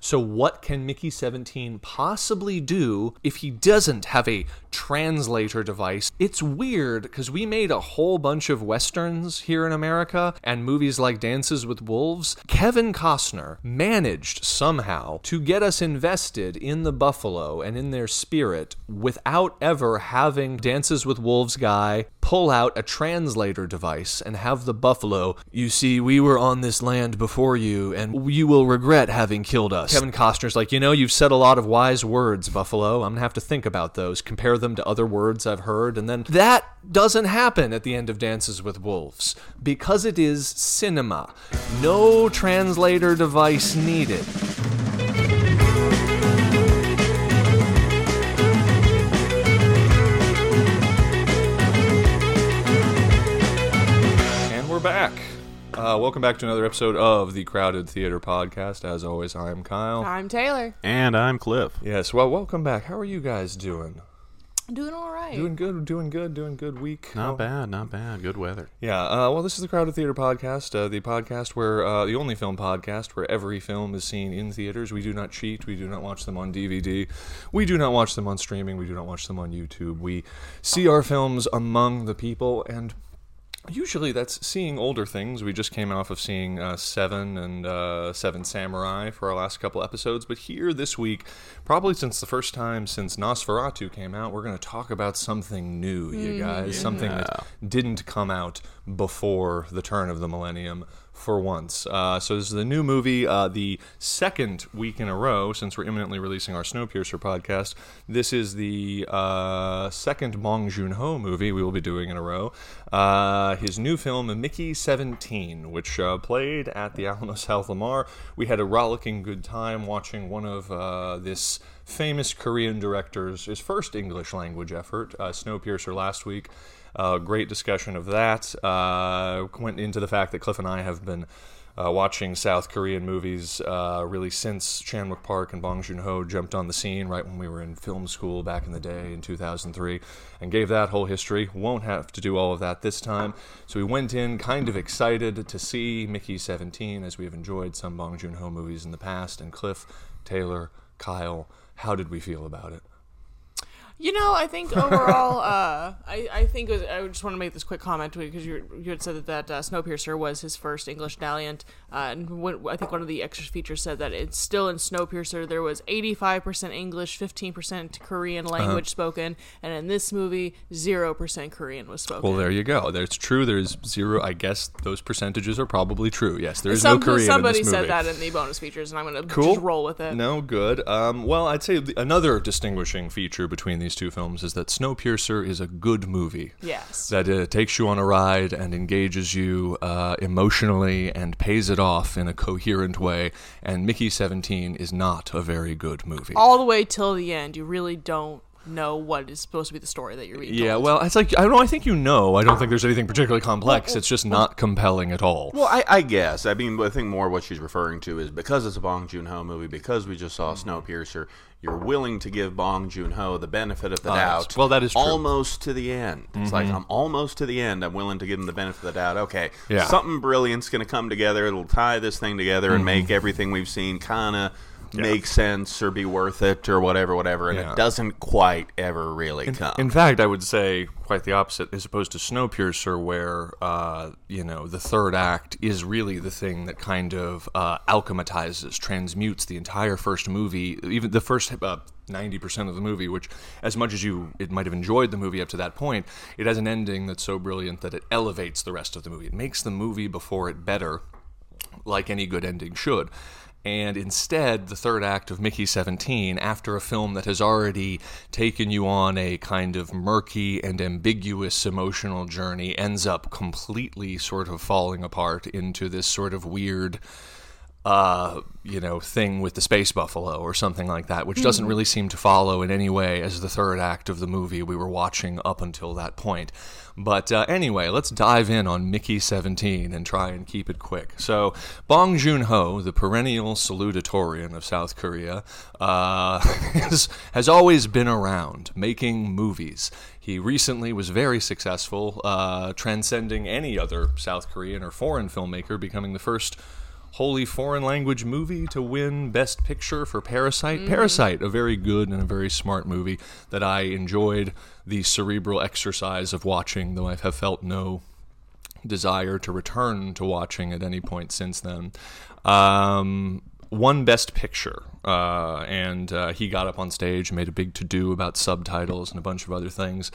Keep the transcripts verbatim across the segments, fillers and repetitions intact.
So what can Mickey seventeen possibly do if he doesn't have a translator device? It's weird because we made a whole bunch of westerns here in America and movies like Dances with Wolves. Kevin Costner managed somehow to get us invested in the buffalo and in their spirit without ever having Dances with Wolves guy pull out a translator device and have the buffalo, you see, we were on this land before you, and you will regret having killed us. Kevin Costner's like, you know, you've said a lot of wise words, buffalo. I'm going to have to think about those, compare them to other words I've heard, and then that doesn't happen at the end of Dances with Wolves because it is cinema. No translator device needed. Back. Uh, welcome back to another episode of the Crowded Theater Podcast. As always, I'm Kyle. I'm Taylor. And I'm Cliff. Yes, well, welcome back. How are you guys doing? Doing all right. Doing good, doing good, doing good week. Not oh. bad, not bad. Good weather. Yeah, uh, well, this is the Crowded Theater Podcast, uh, the podcast where, uh, the only film podcast where every film is seen in theaters. We do not cheat. We do not watch them on D V D. We do not watch them on streaming. We do not watch them on YouTube. We see our films among the people, and usually that's seeing older things. We just came off of seeing uh, Seven and uh, Seven Samurai for our last couple episodes. But here this week, probably since the first time since Nosferatu came out, we're going to talk about something new, you guys. Mm, yeah. Something that didn't come out before the turn of the millennium for once. Uh, so this is the new movie, uh, the second week in a row, since we're imminently releasing our Snowpiercer podcast. This is the uh, second Bong Joon-ho movie we will be doing in a row. Uh, his new film, Mickey seventeen, which uh, played at the Alamo South Lamar. We had a rollicking good time watching one of uh, this famous Korean director's, his first English language effort, uh, Snowpiercer, last week. Uh, great discussion of that. Uh, went into the fact that Cliff and I have been uh, watching South Korean movies uh, really since Chan-wook Park and Bong Joon-ho jumped on the scene right when we were in film school back in the day in two thousand three, and gave that whole history. Won't have to do all of that this time. So we went in kind of excited to see Mickey seventeen, as we have enjoyed some Bong Joon-ho movies in the past. And Cliff, Taylor, Kyle, how did we feel about it? You know, I think overall, uh, I, I think it was, I just want to make this quick comment because you you had said that, that uh, Snowpiercer was his first English Valiant, uh, and when, I think one of the extra features said that it's still in Snowpiercer there was eighty-five percent English, fifteen percent Korean language uh-huh. spoken, and in this movie, zero percent Korean was spoken. Well, there you go. That's true. There's zero. I guess those percentages are probably true. Yes, there is Some, no Korean somebody in this movie. said that in the bonus features, and I'm going to cool. just roll with it. No, good. Um, well, I'd say another distinguishing feature between these two films is that Snowpiercer is a good movie. Yes. That uh, takes you on a ride and engages you uh, emotionally and pays it off in a coherent way. And Mickey seventeen is not a very good movie. All the way till the end, you really don't know what is supposed to be the story that you're reading. Yeah, well, it's like, I don't know, I think you know. I don't think there's anything particularly complex. Well, it's just well, not compelling at all. Well, I, I guess. I mean, I think more what she's referring to is because it's a Bong Joon-ho movie, because we just saw Snowpiercer, you're willing to give Bong Joon-ho the benefit of the uh, doubt. Well, that is true. Almost to the end. It's mm-hmm. like, I'm almost to the end. I'm willing to give him the benefit of the doubt. Okay, yeah. something brilliant's going to come together. It'll tie this thing together mm-hmm. and make everything we've seen kind of Yeah. make sense or be worth it or whatever, whatever, and yeah. it doesn't quite ever really in, come. In fact, I would say quite the opposite, as opposed to Snowpiercer, where uh, you know the third act is really the thing that kind of uh, alchematizes, transmutes the entire first movie, even the first uh, ninety percent of the movie, which, as much as you it might have enjoyed the movie up to that point, it has an ending that's so brilliant that it elevates the rest of the movie. It makes the movie before it better, like any good ending should. And instead, the third act of Mickey seventeen, after a film that has already taken you on a kind of murky and ambiguous emotional journey, ends up completely sort of falling apart into this sort of weird, uh, you know, thing with the space buffalo or something like that, which doesn't really seem to follow in any way as the third act of the movie we were watching up until that point. But uh, anyway, let's dive in on Mickey seventeen and try and keep it quick. So, Bong Joon-ho, the perennial salutatorian of South Korea, uh, has, has always been around making movies. He recently was very successful, uh, transcending any other South Korean or foreign filmmaker, becoming the first holy foreign language movie to win Best Picture for Parasite. Mm-hmm. Parasite, a very good and a very smart movie that I enjoyed the cerebral exercise of watching, though I have felt no desire to return to watching at any point since then. Um, won Best Picture, uh, and uh, he got up on stage and made a big to-do about subtitles and a bunch of other things.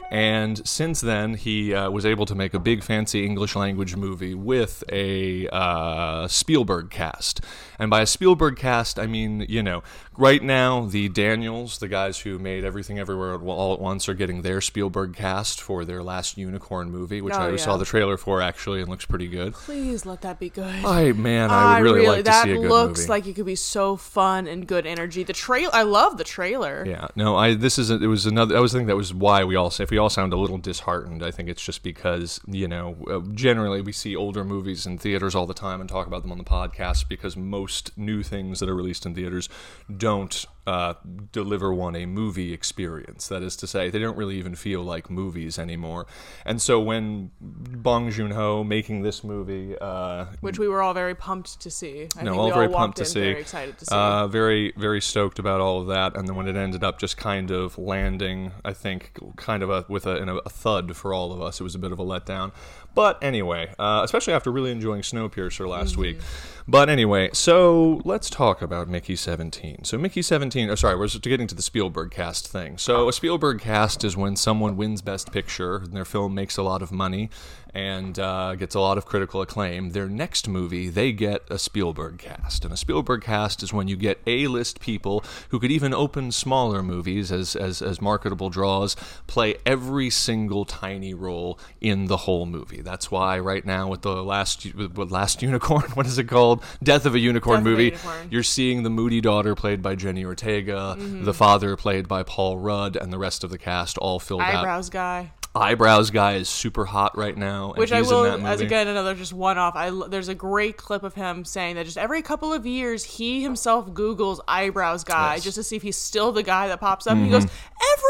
And since then, he uh, was able to make a big, fancy English language movie with a uh, Spielberg cast. And by a Spielberg cast, I mean, you know, right now, the Daniels, the guys who made Everything Everywhere All at Once, are getting their Spielberg cast for their last Unicorn movie, which oh, I yeah. saw the trailer for, actually, and looks pretty good. Please let that be good. I, man, I would really, really like to see a good movie. That looks like it could be so fun and good energy. The trail, I love the trailer. Yeah, no, I. This is a, it was another. I was thinking that was why we all say if we all sound a little disheartened. I think it's just because you know uh, generally we see older movies in theaters all the time and talk about them on the podcast because most new things that are released in theaters don't uh, deliver one a movie experience. That is to say, they don't really even feel like movies anymore. And so when Bong Joon-ho making this movie, uh, which we were all very pumped to see. I no, think all we very all pumped to in see. Very excited to see. Uh, very, very stoked about all of that. And then when it ended up just kind of landing, I think, kind of a with a, in a, a thud for all of us, it was a bit of a letdown. But anyway, uh, especially after really enjoying Snowpiercer last mm-hmm. week. But anyway, so let's talk about Mickey seventeen. So Mickey seventeen, oh sorry, we're just getting to the Spielberg cast thing. So a Spielberg cast is when someone wins Best Picture and their film makes a lot of money and uh, gets a lot of critical acclaim. Their next movie, they get a Spielberg cast. And a Spielberg cast is when you get A-list people who could even open smaller movies as, as, as marketable draws, play every single tiny role in the whole movie. That's why right now with the last with last Unicorn, what is it called? Death of a Unicorn Death movie. of a Unicorn. You're seeing the moody daughter played by Jenny Ortega, mm-hmm. the father played by Paul Rudd, and the rest of the cast all filled out. Eyebrows guy. Eyebrows guy is super hot right now, and Which he's I will, in that movie. as again another just one off. I there's a great clip of him saying that just every couple of years he himself Googles eyebrows guy Yes. just to see if he's still the guy that pops up. Mm-hmm. And he goes,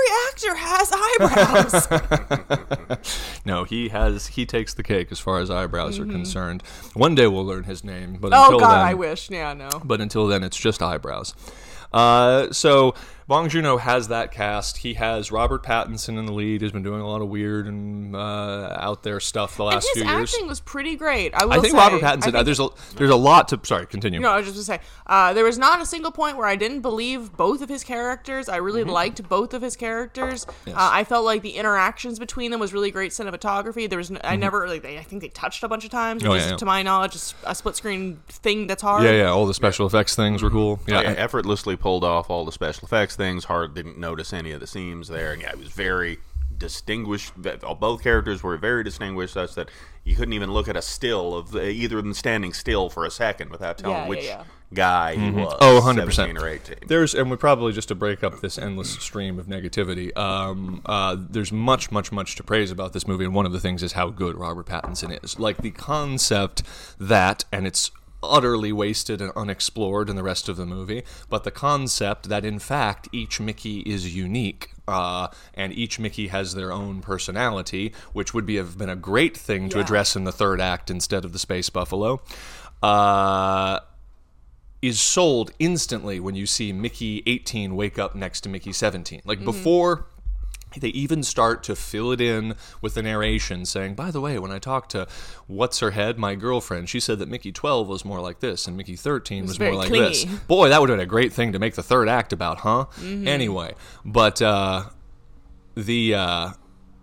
every actor has eyebrows. No, he has. He takes the cake as far as eyebrows mm-hmm. are concerned. One day we'll learn his name, but oh until God, then, I wish. Yeah, no. But until then, it's just eyebrows. Uh, so Bong Joon-ho has that cast. He has Robert Pattinson in the lead. He's been doing a lot of weird and uh, out there stuff the last and his few years. acting was pretty great. I will I think say. Robert Pattinson. I think, uh, there's a there's a lot to. Sorry, continue. No, I was just gonna say uh, there was not a single point where I didn't believe both of his characters. I really Mm-hmm. liked both of his characters. Yes. Uh, I felt like the interactions between them was really great cinematography. There was no, Mm-hmm. I never really. They, I think they touched a bunch of times. Oh, which yeah, is, yeah. To my knowledge, is a split screen thing that's hard. Yeah, yeah. All the special effects things were cool. Yeah, Oh, yeah, effortlessly pulled off all the special effects things. Hard didn't notice any of the seams there. And yeah, it was very distinguished. Both characters were very distinguished, such that you couldn't even look at a still of the, either of them standing still for a second without telling Yeah, yeah, which yeah. guy he was. Oh, one hundred percent. seventeen or eighteen. There's, and we probably just to break up this endless stream of negativity. Um, uh, there's much, much, much to praise about this movie, and one of the things is how good Robert Pattinson is. Like the concept that, and it's utterly wasted and unexplored in the rest of the movie, but the concept that in fact each Mickey is unique. Uh, and each Mickey has their own personality, which would be have been a great thing to Yeah. address in the third act instead of the Space Buffalo. Uh, is sold instantly when you see Mickey eighteen wake up next to Mickey seventeen. Like, mm-hmm. before they even start to fill it in with the narration saying, by the way, when I talked to What's-Her-Head, my girlfriend, she said that Mickey twelve was more like this and Mickey thirteen was, was more like clingy. this. Boy, that would have been a great thing to make the third act about, huh? Mm-hmm. Anyway, but uh, the... Uh,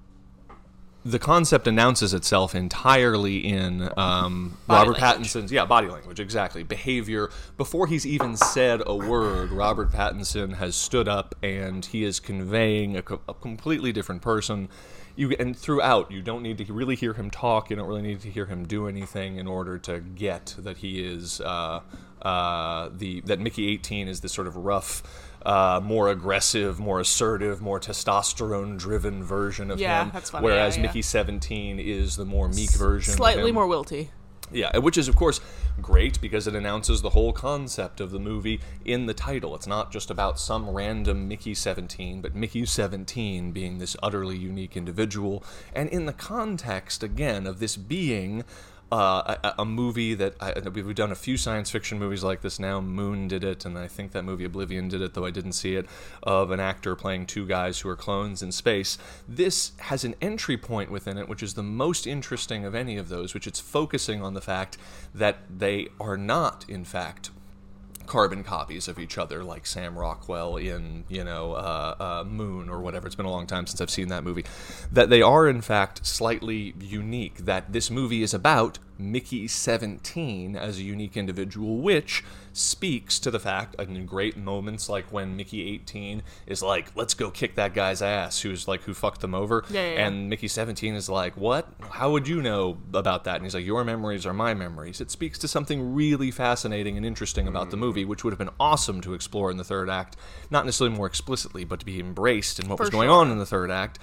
The concept announces itself entirely in um, Robert language. Pattinson's yeah body language, exactly, behavior. Before he's even said a word, Robert Pattinson has stood up and he is conveying a, co- a completely different person. You and throughout, you don't need to really hear him talk. You don't really need to hear him do anything in order to get that he is uh, uh, the that Mickey eighteen is this sort of rough. Uh, more aggressive, more assertive, more testosterone-driven version of Yeah, him. that's funny. Whereas Yeah, yeah. Mickey seventeen is the more meek version. Slightly of him. more wilty. Yeah, which is, of course, great because it announces the whole concept of the movie in the title. It's not just about some random Mickey seventeen, but Mickey seventeen being this utterly unique individual. And in the context, again, of this being Uh, a, a movie that I, we've done a few science fiction movies like this now. Moon did it, and I think that movie Oblivion did it, though I didn't see it, of an actor playing two guys who are clones in space. This has an entry point within it, which is the most interesting of any of those, which it's focusing on the fact that they are not, in fact, carbon copies of each other, like Sam Rockwell in, you know, uh, uh, Moon or whatever. It's been a long time since I've seen that movie. That they are, in fact, slightly unique. That this movie is about Mickey seventeen as a unique individual, which speaks to the fact, in great moments like when Mickey eighteen is like, let's go kick that guy's ass, who's like, who fucked them over. Yeah, yeah, yeah. And Mickey seventeen is like, what? How would you know about that? And he's like, your memories are my memories. It speaks to something really fascinating and interesting about the movie, which would have been awesome to explore in the third act. Not necessarily more explicitly, but to be embraced in what For was going sure. on in the third act.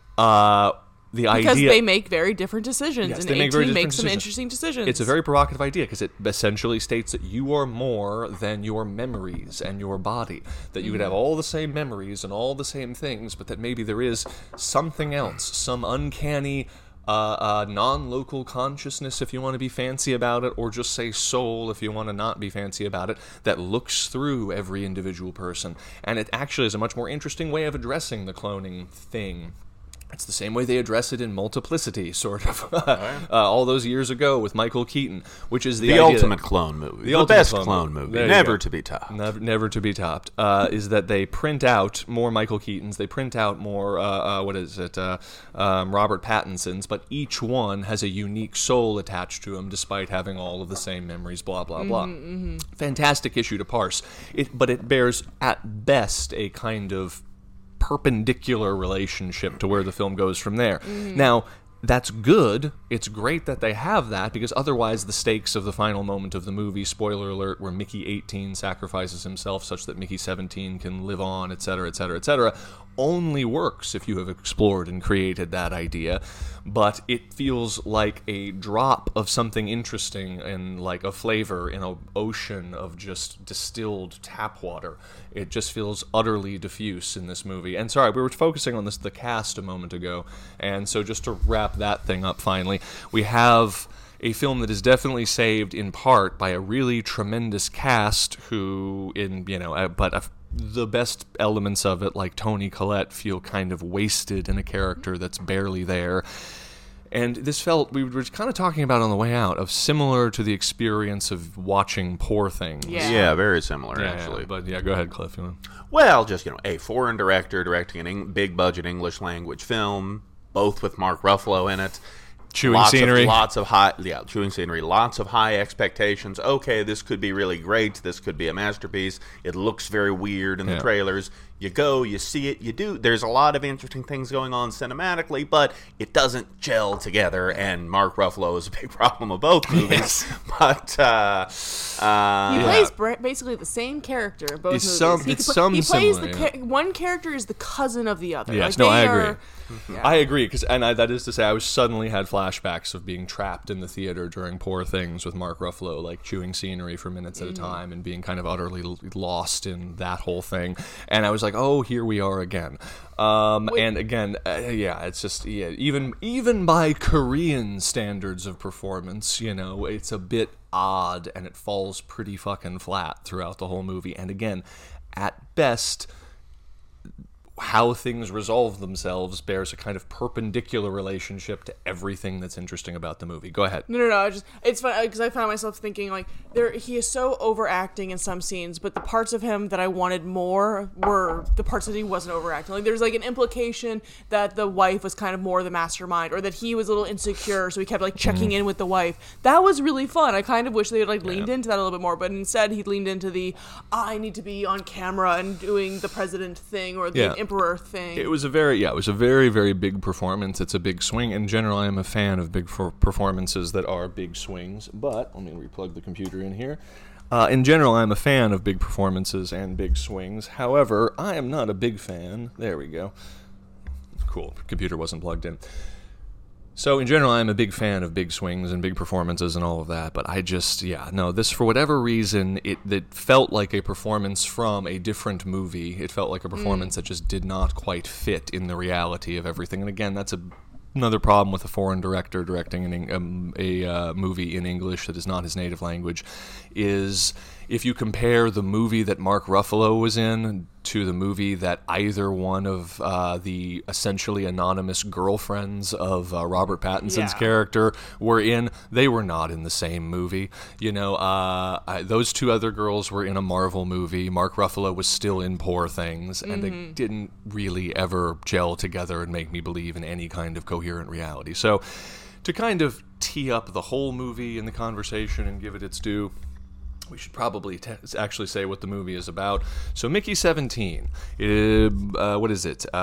Uh... The because idea, they make very different decisions, yes, and they make very eighteen different makes some decisions. interesting decisions. It's a very provocative idea because it essentially states that you are more than your memories and your body. That you could have all the same memories and all the same things, but that maybe there is something else, some uncanny uh, uh, non-local consciousness, if you want to be fancy about it, or just say soul if you want to not be fancy about it, that looks through every individual person. And it actually is a much more interesting way of addressing the cloning thing. It's the same way they address it in Multiplicity, sort of, uh, all those years ago with Michael Keaton, which is the, The idea ultimate that, clone movie. The The, ultimate best clone clone, movie. movie. There you Never go. to be topped. Never, never to be topped, uh, is that they print out more Michael Keatons, they print out more, uh, uh, what is it, uh, um, Robert Pattinsons, but each one has a unique soul attached to him, despite having all of the same memories, blah, blah, blah. Mm-hmm, mm-hmm. Fantastic issue to parse, it, but it bears, at best, a kind of perpendicular relationship to where the film goes from there. Mm-hmm. Now, that's good. It's great that they have that, because otherwise the stakes of the final moment of the movie, spoiler alert, where Mickey eighteen sacrifices himself such that Mickey seventeen can live on, et cetera, et cetera, et cetera, only works if you have explored and created that idea. But it feels like a drop of something interesting and like a flavor in an ocean of just distilled tap water. It just feels utterly diffuse in this movie. And sorry, we were focusing on this the cast a moment ago, and so just to wrap that thing up finally, we have a film that is definitely saved in part by a really tremendous cast who, in, you know, uh, but a, the best elements of it, like Toni Collette, feel kind of wasted in a character that's barely there. And this felt, we were kind of talking about on the way out, of similar to the experience of watching Poor Things. Yeah. Yeah, very similar, Yeah, actually. yeah, but yeah, go ahead, Cliff. You want? Well, just, you know, a foreign director directing a Eng- big-budget English-language film, both with Mark Ruffalo in it. Chewing lots scenery. Of, lots of high, yeah, chewing scenery. Lots of high expectations. Okay, this could be really great. This could be a masterpiece. It looks very weird in Yeah. the trailers. You go, you see it, you do. There's a lot of interesting things going on cinematically, but it doesn't gel together. And Mark Ruffalo is a big problem of both movies. But uh, uh, He Yeah. plays bra- basically the same character in both It's movies. some- he it's pla- some he plays similar, the yeah. ca- one character is the cousin of the other. Yes, Like, no, they I agree. are- yeah. I agree, because and I, that is to say, I was suddenly had flashbacks of being trapped in the theater during Poor Things with Mark Ruffalo, like chewing scenery for minutes at a time and being kind of utterly l- lost in that whole thing. And I was like, oh, here we are again. Um, and again, uh, yeah, it's just yeah, even even by Korean standards of performance, you know, it's a bit odd and it falls pretty fucking flat throughout the whole movie. And again, at best, how things resolve themselves bears a kind of perpendicular relationship to everything that's interesting about the movie. Go ahead. No, no, no. I just it's fun because I found myself thinking like there he is so overacting in some scenes, but the parts of him that I wanted more were the parts that he wasn't overacting. Like there's like an implication that the wife was kind of more the mastermind, or that he was a little insecure, so he kept like checking in with the wife. That was really fun. I kind of wish they had like leaned Yeah. into that a little bit more, but instead he leaned into the I need to be on camera and doing the president thing or the Yeah. emperor thing. It was a very, yeah, it was a very, very big performance. It's a big swing. In general, I am a fan of big for performances that are big swings. But let me replug the computer in here. Uh, in general, I'm a fan of big performances and big swings. However, I am not a big fan. There we go. Cool. Computer wasn't plugged in. So in general, I'm a big fan of big swings and big performances and all of that, but I just, yeah, no, this, for whatever reason, it, it felt like a performance from a different movie. It felt like a performance that just did not quite fit in the reality of everything. And again, that's a another problem with a foreign director directing an, um, a uh, movie in English that is not his native language is if you compare the movie that Mark Ruffalo was in to the movie that either one of uh, the essentially anonymous girlfriends of uh, Robert Pattinson's Yeah. character were in, they were not in the same movie. You know, uh, I, those two other girls were in a Marvel movie. Mark Ruffalo was still in Poor Things, and Mm-hmm. they didn't really ever gel together and make me believe in any kind of coherent reality. So to kind of tee up the whole movie in the conversation and give it its due, we should probably t- actually say what the movie is about. So Mickey seventeen, it, uh, what is it? Uh,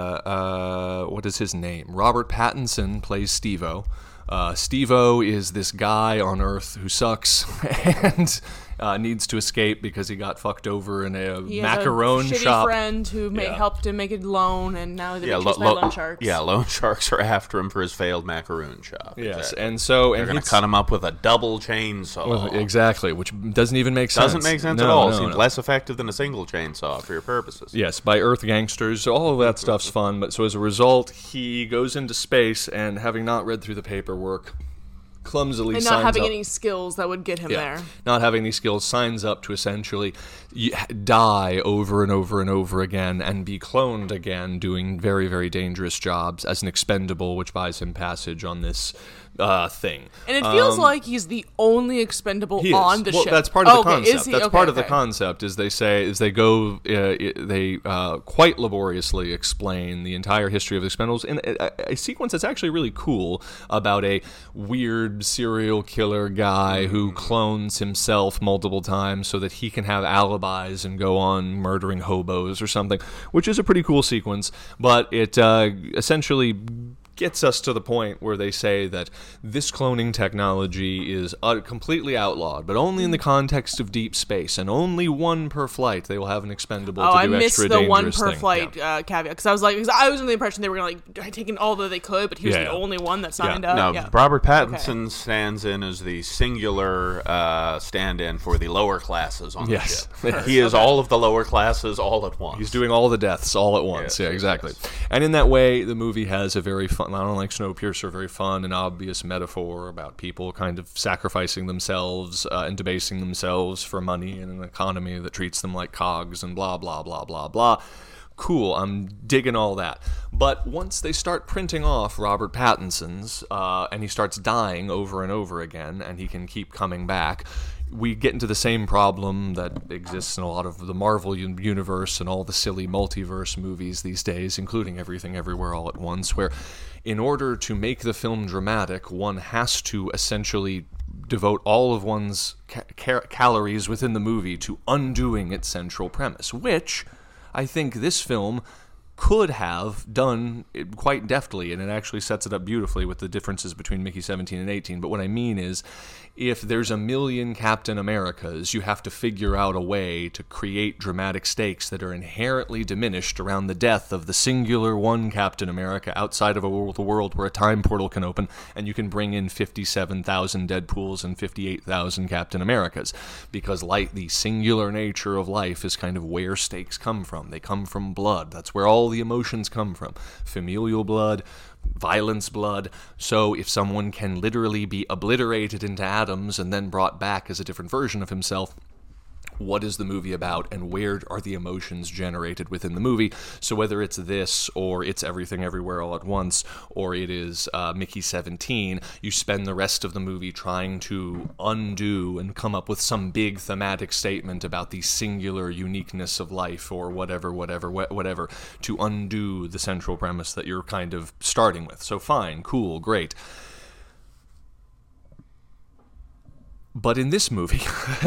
uh, what is his name? Robert Pattinson plays Steve-O. Uh, Steve-O is this guy on Earth who sucks and uh, needs to escape because he got fucked over in a He has macaron a shitty shop. friend who ma- Yeah. helped him make a loan, and now they're Yeah, chased lo- by lo- loan sharks. yeah, loan sharks are after him for his failed macaroon shop. Yes, Exactly. and so They're and going to it's- cut him up with a double chainsaw. well, exactly, which doesn't even make sense. Doesn't make sense No, at all. no, Seems no. less effective than a single chainsaw for your purposes. Yes, by Earth gangsters. So all of that stuff's fun. But so as a result, he goes into space and, having not read through the paperwork, clumsily and signs not having up. any skills that would get him Yeah, there. not having any skills, signs up to essentially y- die over and over and over again and be cloned again, doing very, very dangerous jobs as an expendable, which buys him passage on this uh, thing. And it feels Um, like he's the only expendable He is. on the well, ship. that's part of the Okay, concept. is he? That's Okay, part of the okay. concept. Is they say is they go uh, i- they uh, quite laboriously explain the entire history of the Expendables in a, a sequence that's actually really cool about a weird serial killer guy who clones himself multiple times so that he can have alibis and go on murdering hobos or something, which is a pretty cool sequence. But it uh, essentially gets us to the point where they say that this cloning technology is uh, completely outlawed, but only in the context of deep space, and only one per flight. They will have an expendable Oh, to I do missed extra the one dangerous per thing. flight Yeah. uh, caveat because I was like, because I was under the impression they were gonna like taking all that they could, but he was Yeah, the yeah. only one that signed Yeah. up. No, yeah. Robert Pattinson stands in as the singular uh, stand-in for the lower classes on Yes. the ship. He is all of the lower classes all at once. He's doing all the deaths all at once. Yes, yeah, yes, exactly. yes. And in that way, the movie has a very fun, not unlike Snowpiercer, very fun and obvious metaphor about people kind of sacrificing themselves uh, and debasing themselves for money in an economy that treats them like cogs and blah, blah, blah, blah, blah. Cool, I'm digging all that. But once they start printing off Robert Pattinson's, uh, and he starts dying over and over again, and he can keep coming back, we get into the same problem that exists in a lot of the Marvel un- universe and all the silly multiverse movies these days, including Everything Everywhere All at Once, where in order to make the film dramatic, one has to essentially devote all of one's ca- ca- calories within the movie to undoing its central premise, which I think this film could have done it quite deftly, and it actually sets it up beautifully with the differences between Mickey seventeen and eighteen. But what I mean is, if there's a million Captain Americas, you have to figure out a way to create dramatic stakes that are inherently diminished around the death of the singular one Captain America outside of a world, a world where a time portal can open, and you can bring in fifty-seven thousand Deadpools and fifty-eight thousand Captain Americas. Because like the singular nature of life is kind of where stakes come from. They come from blood. That's where all the emotions come from. Familial blood, violence blood. So if someone can literally be obliterated into atoms and then brought back as a different version of himself, what is the movie about, and where are the emotions generated within the movie? So whether it's this, or it's Everything Everywhere All at Once, or it is uh, Mickey seventeen, you spend the rest of the movie trying to undo and come up with some big thematic statement about the singular uniqueness of life, or whatever, whatever, wha- whatever, to undo the central premise that you're kind of starting with. So fine, cool, great. But in this movie...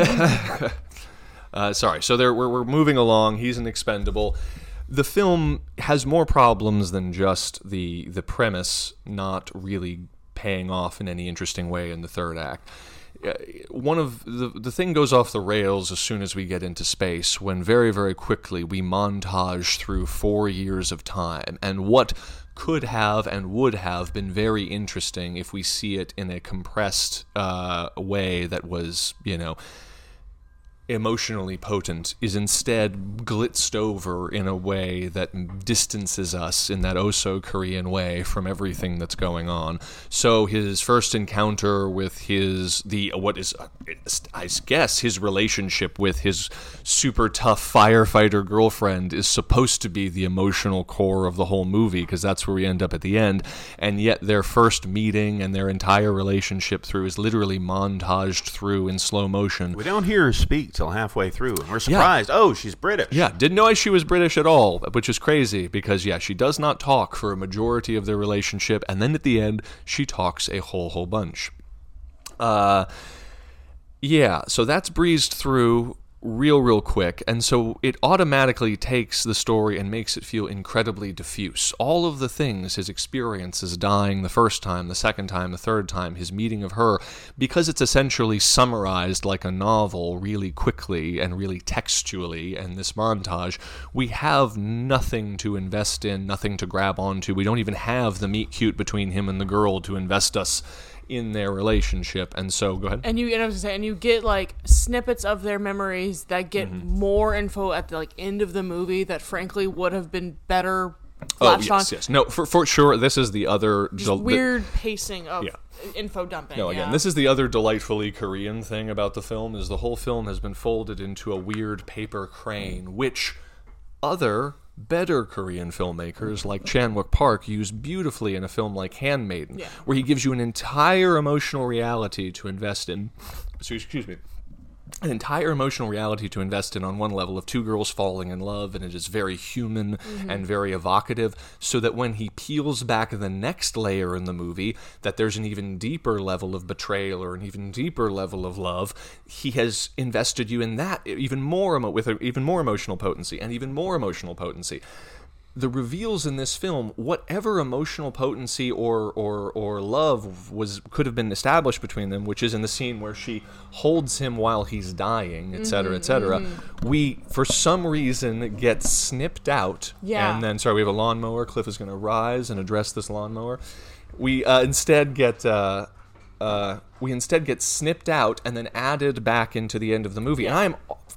Uh, sorry, so there, we're, we're moving along. He's an expendable. The film has more problems than just the the premise not really paying off in any interesting way in the third act. Uh, one of the the thing goes off the rails as soon as we get into space, when very, very quickly we montage through four years of time, and what could have and would have been very interesting if we see it in a compressed uh, way that was, you know, emotionally potent is instead glitzed over in a way that distances us in that oh-so-Korean way from everything that's going on. So his first encounter with his, the what is, I guess, his relationship with his super tough firefighter girlfriend is supposed to be the emotional core of the whole movie, because that's where we end up at the end, and yet their first meeting and their entire relationship through is literally montaged through in slow motion. We don't hear her speak till halfway through, and we're surprised. Yeah. Oh, she's British. Yeah, didn't know she was British at all, which is crazy because, yeah, she does not talk for a majority of their relationship, and then at the end, she talks a whole, whole bunch. Uh, yeah, so that's breezed through real, real quick, and so it automatically takes the story and makes it feel incredibly diffuse. All of the things, his experiences dying the first time, the second time, the third time, his meeting of her, because it's essentially summarized like a novel really quickly and really textually in this montage, we have nothing to invest in, nothing to grab onto. We don't even have the meet cute between him and the girl to invest us in their relationship. And so go ahead. And you and I was gonna say, and you get like snippets of their memories that get mm-hmm. more info at the like end of the movie that frankly would have been better flashed oh, yes, on. yes. No, for for sure this is the other Just del- weird the, pacing of yeah. info dumping. No, again, yeah. this is the other delightfully Korean thing about the film, is the whole film has been folded into a weird paper crane, which other better Korean filmmakers like Chan-wook Park use beautifully in a film like Handmaiden, yeah. where he gives you an entire emotional reality to invest in. So, excuse me. An entire emotional reality to invest in on one level of two girls falling in love, and it is very human mm-hmm. and very evocative, so that when he peels back the next layer in the movie, that there's an even deeper level of betrayal or an even deeper level of love, he has invested you in that even more emo- with a, even more emotional potency and even more emotional potency. The reveals in this film, whatever emotional potency or or or love was could have been established between them, which is in the scene where she holds him while he's dying, et cetera, et cetera, mm-hmm. we, for some reason, get snipped out. Yeah. And then, sorry, we have a lawnmower. Cliff is going to rise and address this lawnmower. We uh, instead get... Uh, uh, we instead get snipped out and then added back into the end of the movie. Yeah. And I'm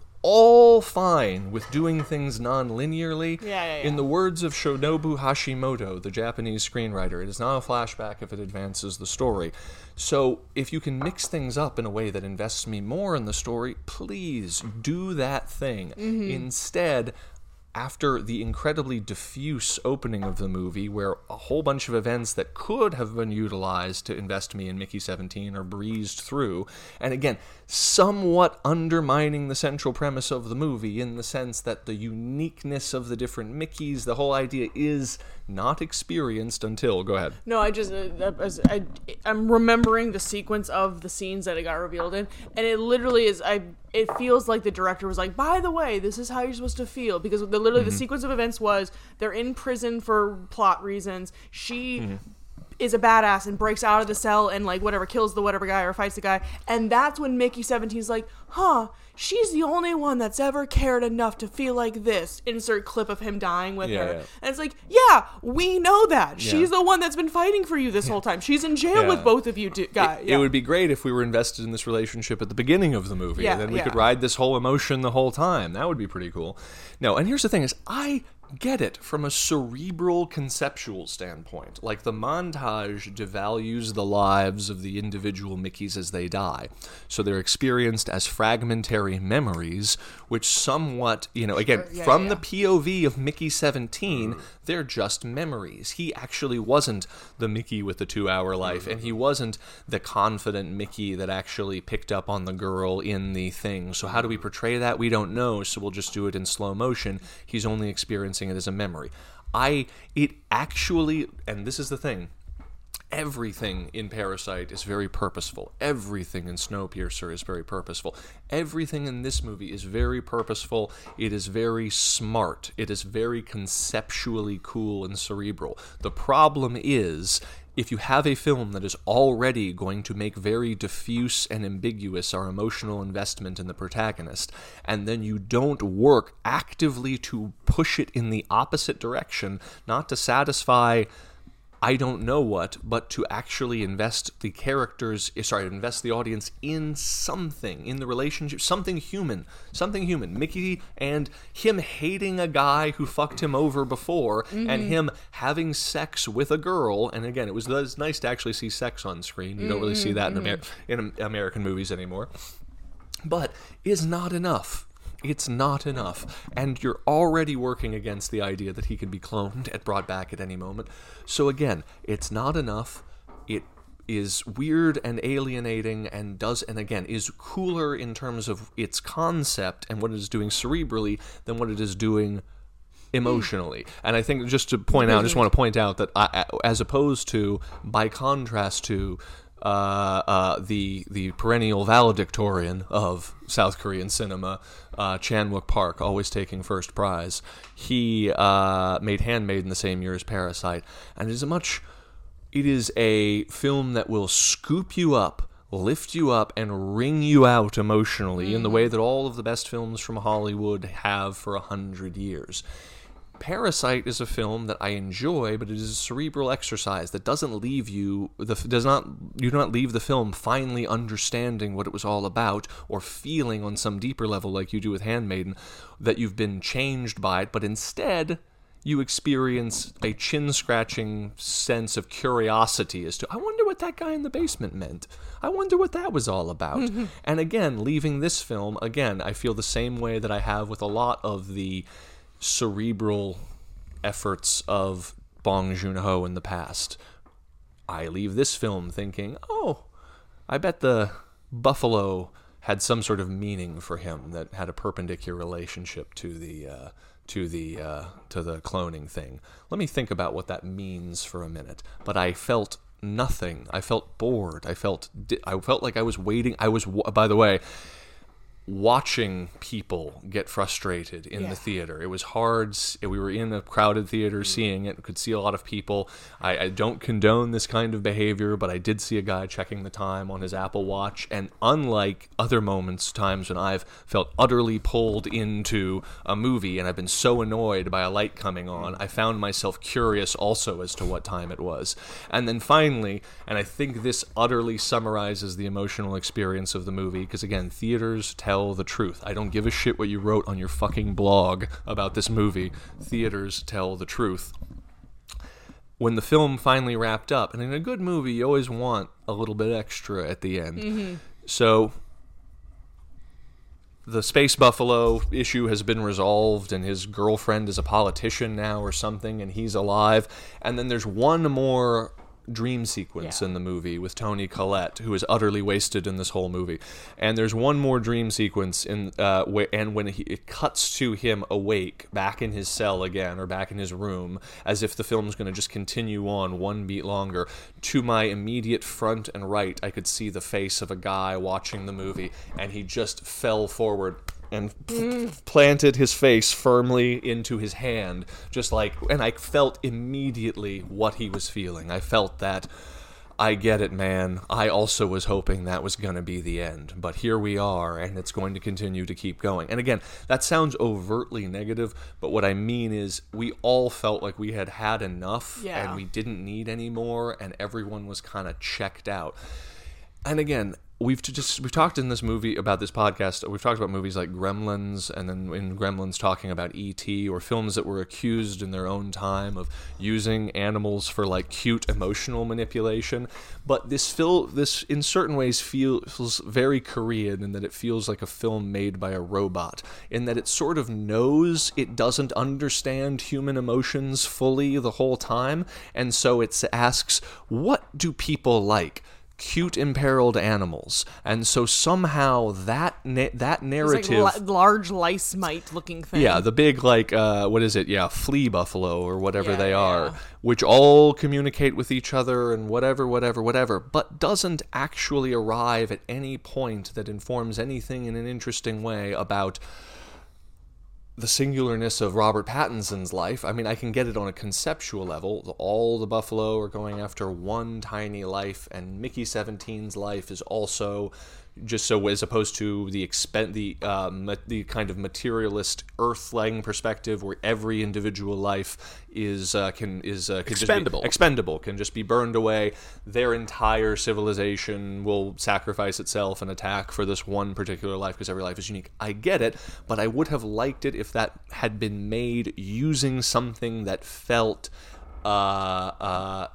all fine with doing things non-linearly. Yeah, yeah, yeah. In the words of Shinobu Hashimoto, the Japanese screenwriter, it is not a flashback if it advances the story. So if you can mix things up in a way that invests me more in the story, please do that thing. Mm-hmm. Instead, after the incredibly diffuse opening of the movie, where a whole bunch of events that could have been utilized to invest me in Mickey seventeen are breezed through, and again, somewhat undermining the central premise of the movie in the sense that the uniqueness of the different Mickeys, the whole idea is not experienced until... Go ahead. No, I just... Uh, I, I'm remembering the sequence of the scenes that it got revealed in, and it literally is... I. It feels like the director was like, by the way, this is how you're supposed to feel. Because the, literally mm-hmm. the sequence of events was, they're in prison for plot reasons. She... Mm-hmm. is a badass and breaks out of the cell and like whatever kills the whatever guy or fights the guy, and that's when Mickey seventeen's like, huh, she's the only one that's ever cared enough to feel like this. Insert clip of him dying with yeah, her. Yeah. And it's like, yeah, we know that. Yeah. She's the one that's been fighting for you this whole time. She's in jail yeah. with both of you two guys. It, yeah. it would be great if we were invested in this relationship at the beginning of the movie, yeah, and then we yeah. could ride this whole emotion the whole time. That would be pretty cool. No, and here's the thing is, I get it from a cerebral conceptual standpoint. Like, the montage devalues the lives of the individual Mickeys as they die. So they're experienced as fragmentary memories, which somewhat, you know, again, sure. yeah, from yeah. the P O V of Mickey seventeen, they're just memories. He actually wasn't the Mickey with the two-hour life, and he wasn't the confident Mickey that actually picked up on the girl in the thing. So how do we portray that? We don't know, so we'll just do it in slow motion. He's only experiencing it as a memory. I, it actually, and this is the thing, everything in Parasite is very purposeful. Everything in Snowpiercer is very purposeful. Everything in this movie is very purposeful. It is very smart. It is very conceptually cool and cerebral. The problem is, if you have a film that is already going to make very diffuse and ambiguous our emotional investment in the protagonist, and then you don't work actively to push it in the opposite direction, not to satisfy I don't know what, but to actually invest the characters, sorry, invest the audience in something, in the relationship, something human, something human. Mickey and him hating a guy who fucked him over before, mm-hmm. and him having sex with a girl, and again, it was, it was nice to actually see sex on screen. You mm-hmm. don't really see that in, Amer- in American movies anymore. But is not enough. It's not enough. And you're already working against the idea that he can be cloned and brought back at any moment. So again, it's not enough. It is weird and alienating and does, and again, is cooler in terms of its concept and what it is doing cerebrally than what it is doing emotionally. And I think just to point out, I just want to point out that I, as opposed to, by contrast to, Uh, uh, the the perennial valedictorian of South Korean cinema, uh, Chan-wook Park, always taking first prize. He uh, made Handmaiden the same year as Parasite, and it is a much, it is a film that will scoop you up, lift you up, and wring you out emotionally mm-hmm. in the way that all of the best films from Hollywood have for a hundred years. Parasite is a film that I enjoy, but it is a cerebral exercise that doesn't leave you, the, does not, you do not leave the film finally understanding what it was all about, or feeling on some deeper level like you do with Handmaiden, that you've been changed by it, but instead you experience a chin-scratching sense of curiosity as to, I wonder what that guy in the basement meant. I wonder what that was all about. Mm-hmm. And again, leaving this film, again, I feel the same way that I have with a lot of the cerebral efforts of Bong Joon-ho in the past. I leave this film thinking, oh, I bet the buffalo had some sort of meaning for him that had a perpendicular relationship to the uh, to the uh, to the cloning thing. Let me think about what that means for a minute. But I felt nothing. I felt bored. I felt I felt like I was waiting. I was, by the way, watching people get frustrated in yeah. the theater. It was hard. We were in a crowded theater mm. seeing it. Could see a lot of people. I, I don't condone this kind of behavior, but I did see a guy checking the time on his Apple Watch. And unlike other moments, times when I've felt utterly pulled into a movie and I've been so annoyed by a light coming on, I found myself curious also as to what time it was. And then finally, and I think this utterly summarizes the emotional experience of the movie, because again, theaters tell the truth. I don't give a shit what you wrote on your fucking blog about this movie. Theaters tell the truth. When the film finally wrapped up, and in a good movie, you always want a little bit extra at the end. Mm-hmm. So the Space Buffalo issue has been resolved, and his girlfriend is a politician now or something, and he's alive. And then there's one more dream sequence yeah. in the movie with Toni Collette, who is utterly wasted in this whole movie. And there's one more dream sequence in uh wh- and when he, it cuts to him awake back in his cell again, or back in his room, as if the film's going to just continue on one beat longer. To my immediate front and right, I could see the face of a guy watching the movie, and he just fell forward and p- planted his face firmly into his hand, just like, and I felt immediately what he was feeling. I felt that, I get it, man. I also was hoping that was going to be the end, but here we are, and it's going to continue to keep going. And again, that sounds overtly negative, but what I mean is we all felt like we had had enough, yeah. and we didn't need any more, and everyone was kind of checked out. And again, We've just we've talked in this movie about this podcast. We've talked about movies like Gremlins, and then in Gremlins talking about E T, or films that were accused in their own time of using animals for like cute emotional manipulation. But this fil- this in certain ways feels very Korean, in that it feels like a film made by a robot, in that it sort of knows it doesn't understand human emotions fully the whole time, and so it asks, what do people like? Cute imperiled animals. And so somehow that na- that narrative, like la- large lice mite looking thing, yeah, the big like uh what is it yeah flea buffalo or whatever yeah, they are, yeah. which all communicate with each other and whatever whatever whatever but doesn't actually arrive at any point that informs anything in an interesting way about the singularness of Robert Pattinson's life. I mean, I can get it on a conceptual level. All the buffalo are going after one tiny life, and Mickey seventeen's life is also just so as opposed to the expen- the um, the kind of materialist earthling perspective where every individual life is uh, can is uh, can Expendable. just be expendable, can just be burned away. Their entire civilization will sacrifice itself and attack for this one particular life because every life is unique. I get it, but I would have liked it if that had been made using something that felt uh, uh,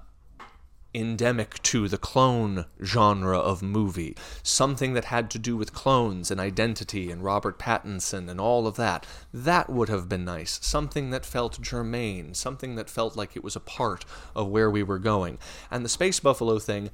endemic to the clone genre of movie, something that had to do with clones and identity and Robert Pattinson and all of that. That would have been nice. Something that felt germane, something that felt like it was a part of where we were going. And the Space Buffalo thing,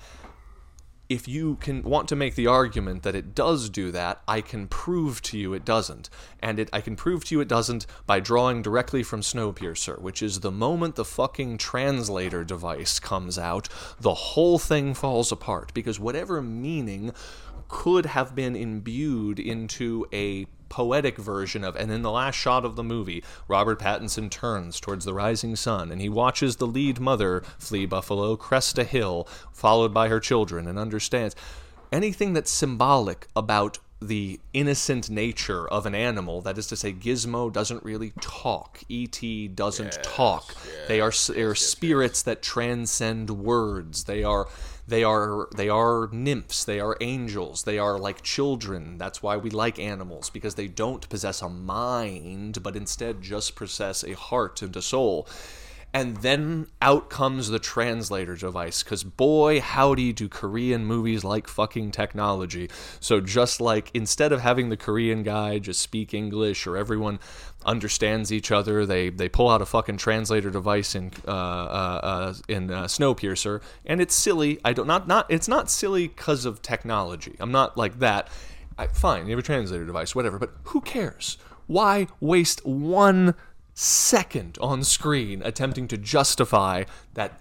if you can want to make the argument that it does do that, I can prove to you it doesn't. And it, I can prove to you it doesn't by drawing directly from Snowpiercer, which is the moment the fucking translator device comes out, the whole thing falls apart. Because whatever meaning could have been imbued into a poetic version of, and in the last shot of the movie, Robert Pattinson turns towards the rising sun and he watches the lead mother, Flea Buffalo, crest a hill, followed by her children, and understands anything that's symbolic about the innocent nature of an animal. That is to say, Gizmo doesn't really talk. E T doesn't Yes, talk. yes, they are yes, they are yes, spirits that transcend words. They are they are they are nymphs. They are angels. They are like children. That's why we like animals, because they don't possess a mind, but instead just possess a heart and a soul. And then out comes the translator device, because boy, howdy do Korean movies like fucking technology. So just like, instead of having the Korean guy just speak English or everyone understands each other, they they pull out a fucking translator device in uh, uh, uh, in uh, Snowpiercer, and it's silly. I don't not not it's not silly because of technology. I'm not like that. I, fine, you have a translator device, whatever. But who cares? Why waste one second on screen attempting to justify that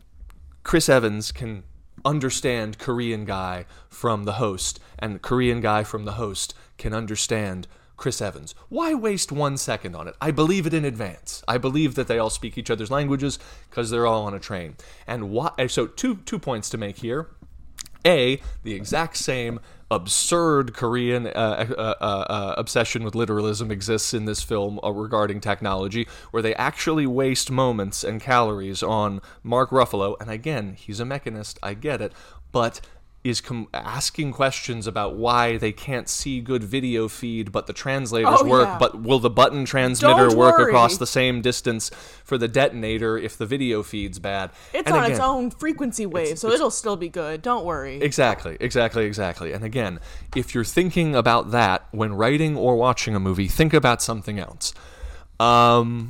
Chris Evans can understand Korean guy from the host and Korean guy from the host can understand Chris Evans? Why waste one second on it? I believe it in advance. I believe that they all speak each other's languages because they're all on a train. And why? So two two points to make here. A, the exact same absurd Korean uh, uh, uh, uh, obsession with literalism exists in this film uh, regarding technology, where they actually waste moments and calories on Mark Ruffalo, and again, he's a mechanist, I get it, but is com- asking questions about why they can't see good video feed, but the translators Oh, work, yeah. but will the button transmitter Don't work worry. across the same distance for the detonator if the video feed's bad? It's And on its again, own frequency wave, so it'll still be good. Don't worry. Exactly, exactly, exactly. And again, if you're thinking about that when writing or watching a movie, think about something else. Um,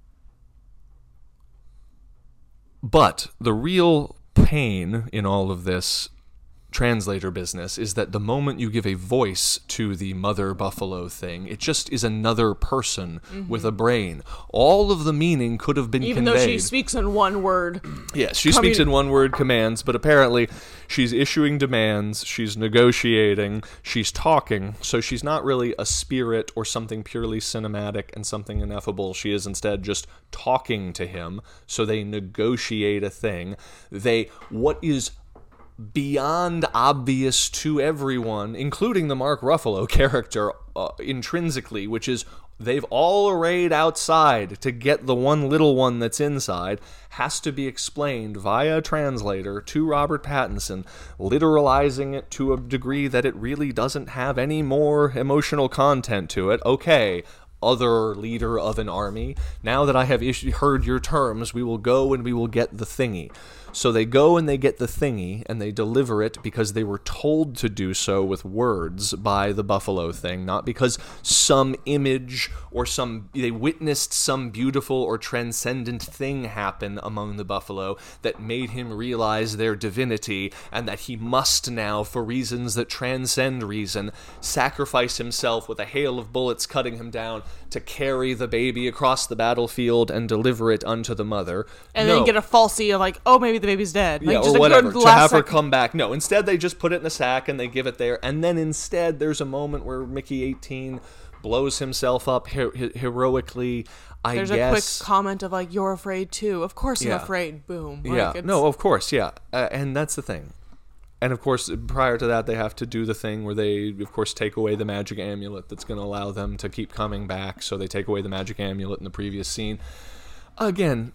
but the real pain in all of this translator business is that the moment you give a voice to the mother buffalo thing, it just is another person Mm-hmm. with a brain. All of the meaning could have been Even conveyed. though she speaks in one word. Yes, she Coming- speaks in one-word commands, but apparently she's issuing demands, she's negotiating, she's talking, so she's not really a spirit or something purely cinematic and something ineffable. She is instead just talking to him, so they negotiate a thing. They, what is beyond obvious to everyone, including the Mark Ruffalo character uh, intrinsically, which is they've all arrayed outside to get the one little one that's inside, has to be explained via a translator to Robert Pattinson, literalizing it to a degree that it really doesn't have any more emotional content to it. Okay, other leader of an army, now that I have issued, heard your terms, we will go and we will get the thingy. So they go and they get the thingy, and they deliver it because they were told to do so with words by the buffalo thing, not because some image or some, they witnessed some beautiful or transcendent thing happen among the buffalo that made him realize their divinity, and that he must now, for reasons that transcend reason, sacrifice himself with a hail of bullets cutting him down to carry the baby across the battlefield and deliver it unto the mother. And No. then get a falsie of like, oh, maybe the baby's dead. Like, Yeah, just or like whatever, the to last have her second. come back. No, instead they just put it in a sack and they give it there. And then instead there's a moment where Mickey eighteen blows himself up her- he- heroically, I There's guess. a quick comment of like, you're afraid too. Of course I'm Yeah. afraid. Boom. Like, Yeah, it's- no, of course, yeah. Uh, and that's the thing. And, of course, prior to that, they have to do the thing where they, of course, take away the magic amulet that's going to allow them to keep coming back. So they take away the magic amulet in the previous scene. Again,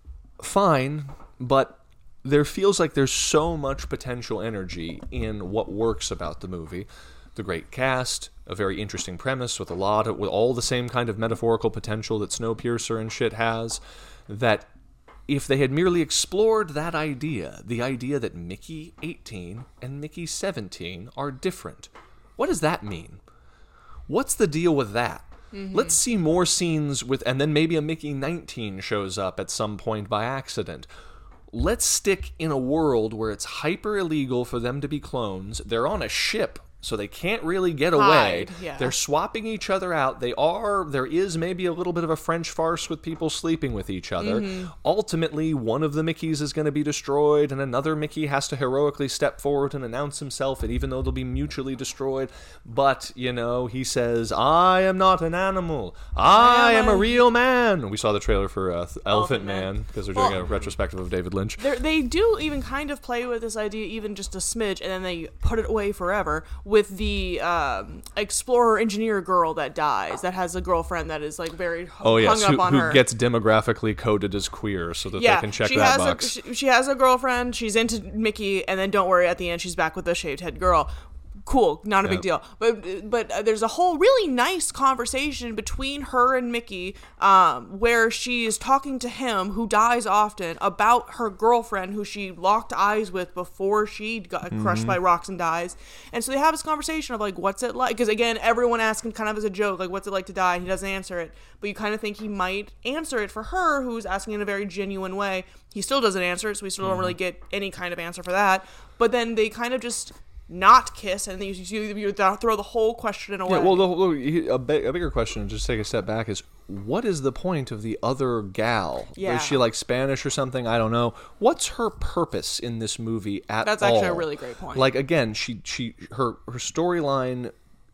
fine, but there feels like there's so much potential energy in what works about the movie. The great cast, a very interesting premise with a lot of, with all the same kind of metaphorical potential that Snowpiercer and shit has, that if they had merely explored that idea, the idea that Mickey eighteen and Mickey seventeen are different, what does that mean? What's the deal with that? Mm-hmm. Let's see more scenes with, and then maybe a Mickey nineteen shows up at some point by accident. Let's stick in a world where it's hyper illegal for them to be clones. They're on a ship, so they can't really get away. Hide, yeah. They're swapping each other out. They are, there is maybe a little bit of a French farce with people sleeping with each other. Mm-hmm. Ultimately, one of the Mickeys is going to be destroyed, and another Mickey has to heroically step forward and announce himself, and even though they'll be mutually destroyed, but, you know, he says, I am not an animal. I, I am, am a real man. We saw the trailer for uh, Elephant, Elephant Man, because they're doing well, a retrospective of David Lynch. They do even kind of play with this idea, even just a smidge, and then they put it away forever, with the um, explorer engineer girl that dies, that has a girlfriend that is like very oh, yes. hung who, up on who her. Who gets demographically coded as queer so that yeah, they can check she that has box. A, she, she has a girlfriend, she's into Mickey, and then don't worry, at the end she's back with the shaved head girl. Cool, not a yeah. big deal. But but uh, there's a whole really nice conversation between her and Mickey, um, where she is talking to him, who dies often, about her girlfriend who she locked eyes with before she got crushed Mm-hmm. by rocks and dies. And so they have this conversation of like, what's it like? Because again, everyone asks him kind of as a joke, like, what's it like to die? And he doesn't answer it. But you kind of think he might answer it for her, who's asking in a very genuine way. He still doesn't answer it, so we still Mm-hmm. don't really get any kind of answer for that. But then they kind of just not kiss, and then you, you, you throw the whole question away. Yeah, well, the, the, a, big, a bigger question, just take a step back, is what is the point of the other gal? Yeah. Is she like Spanish or something? I don't know. What's her purpose in this movie at That's all? actually a really great point. Like, again, she she her her storyline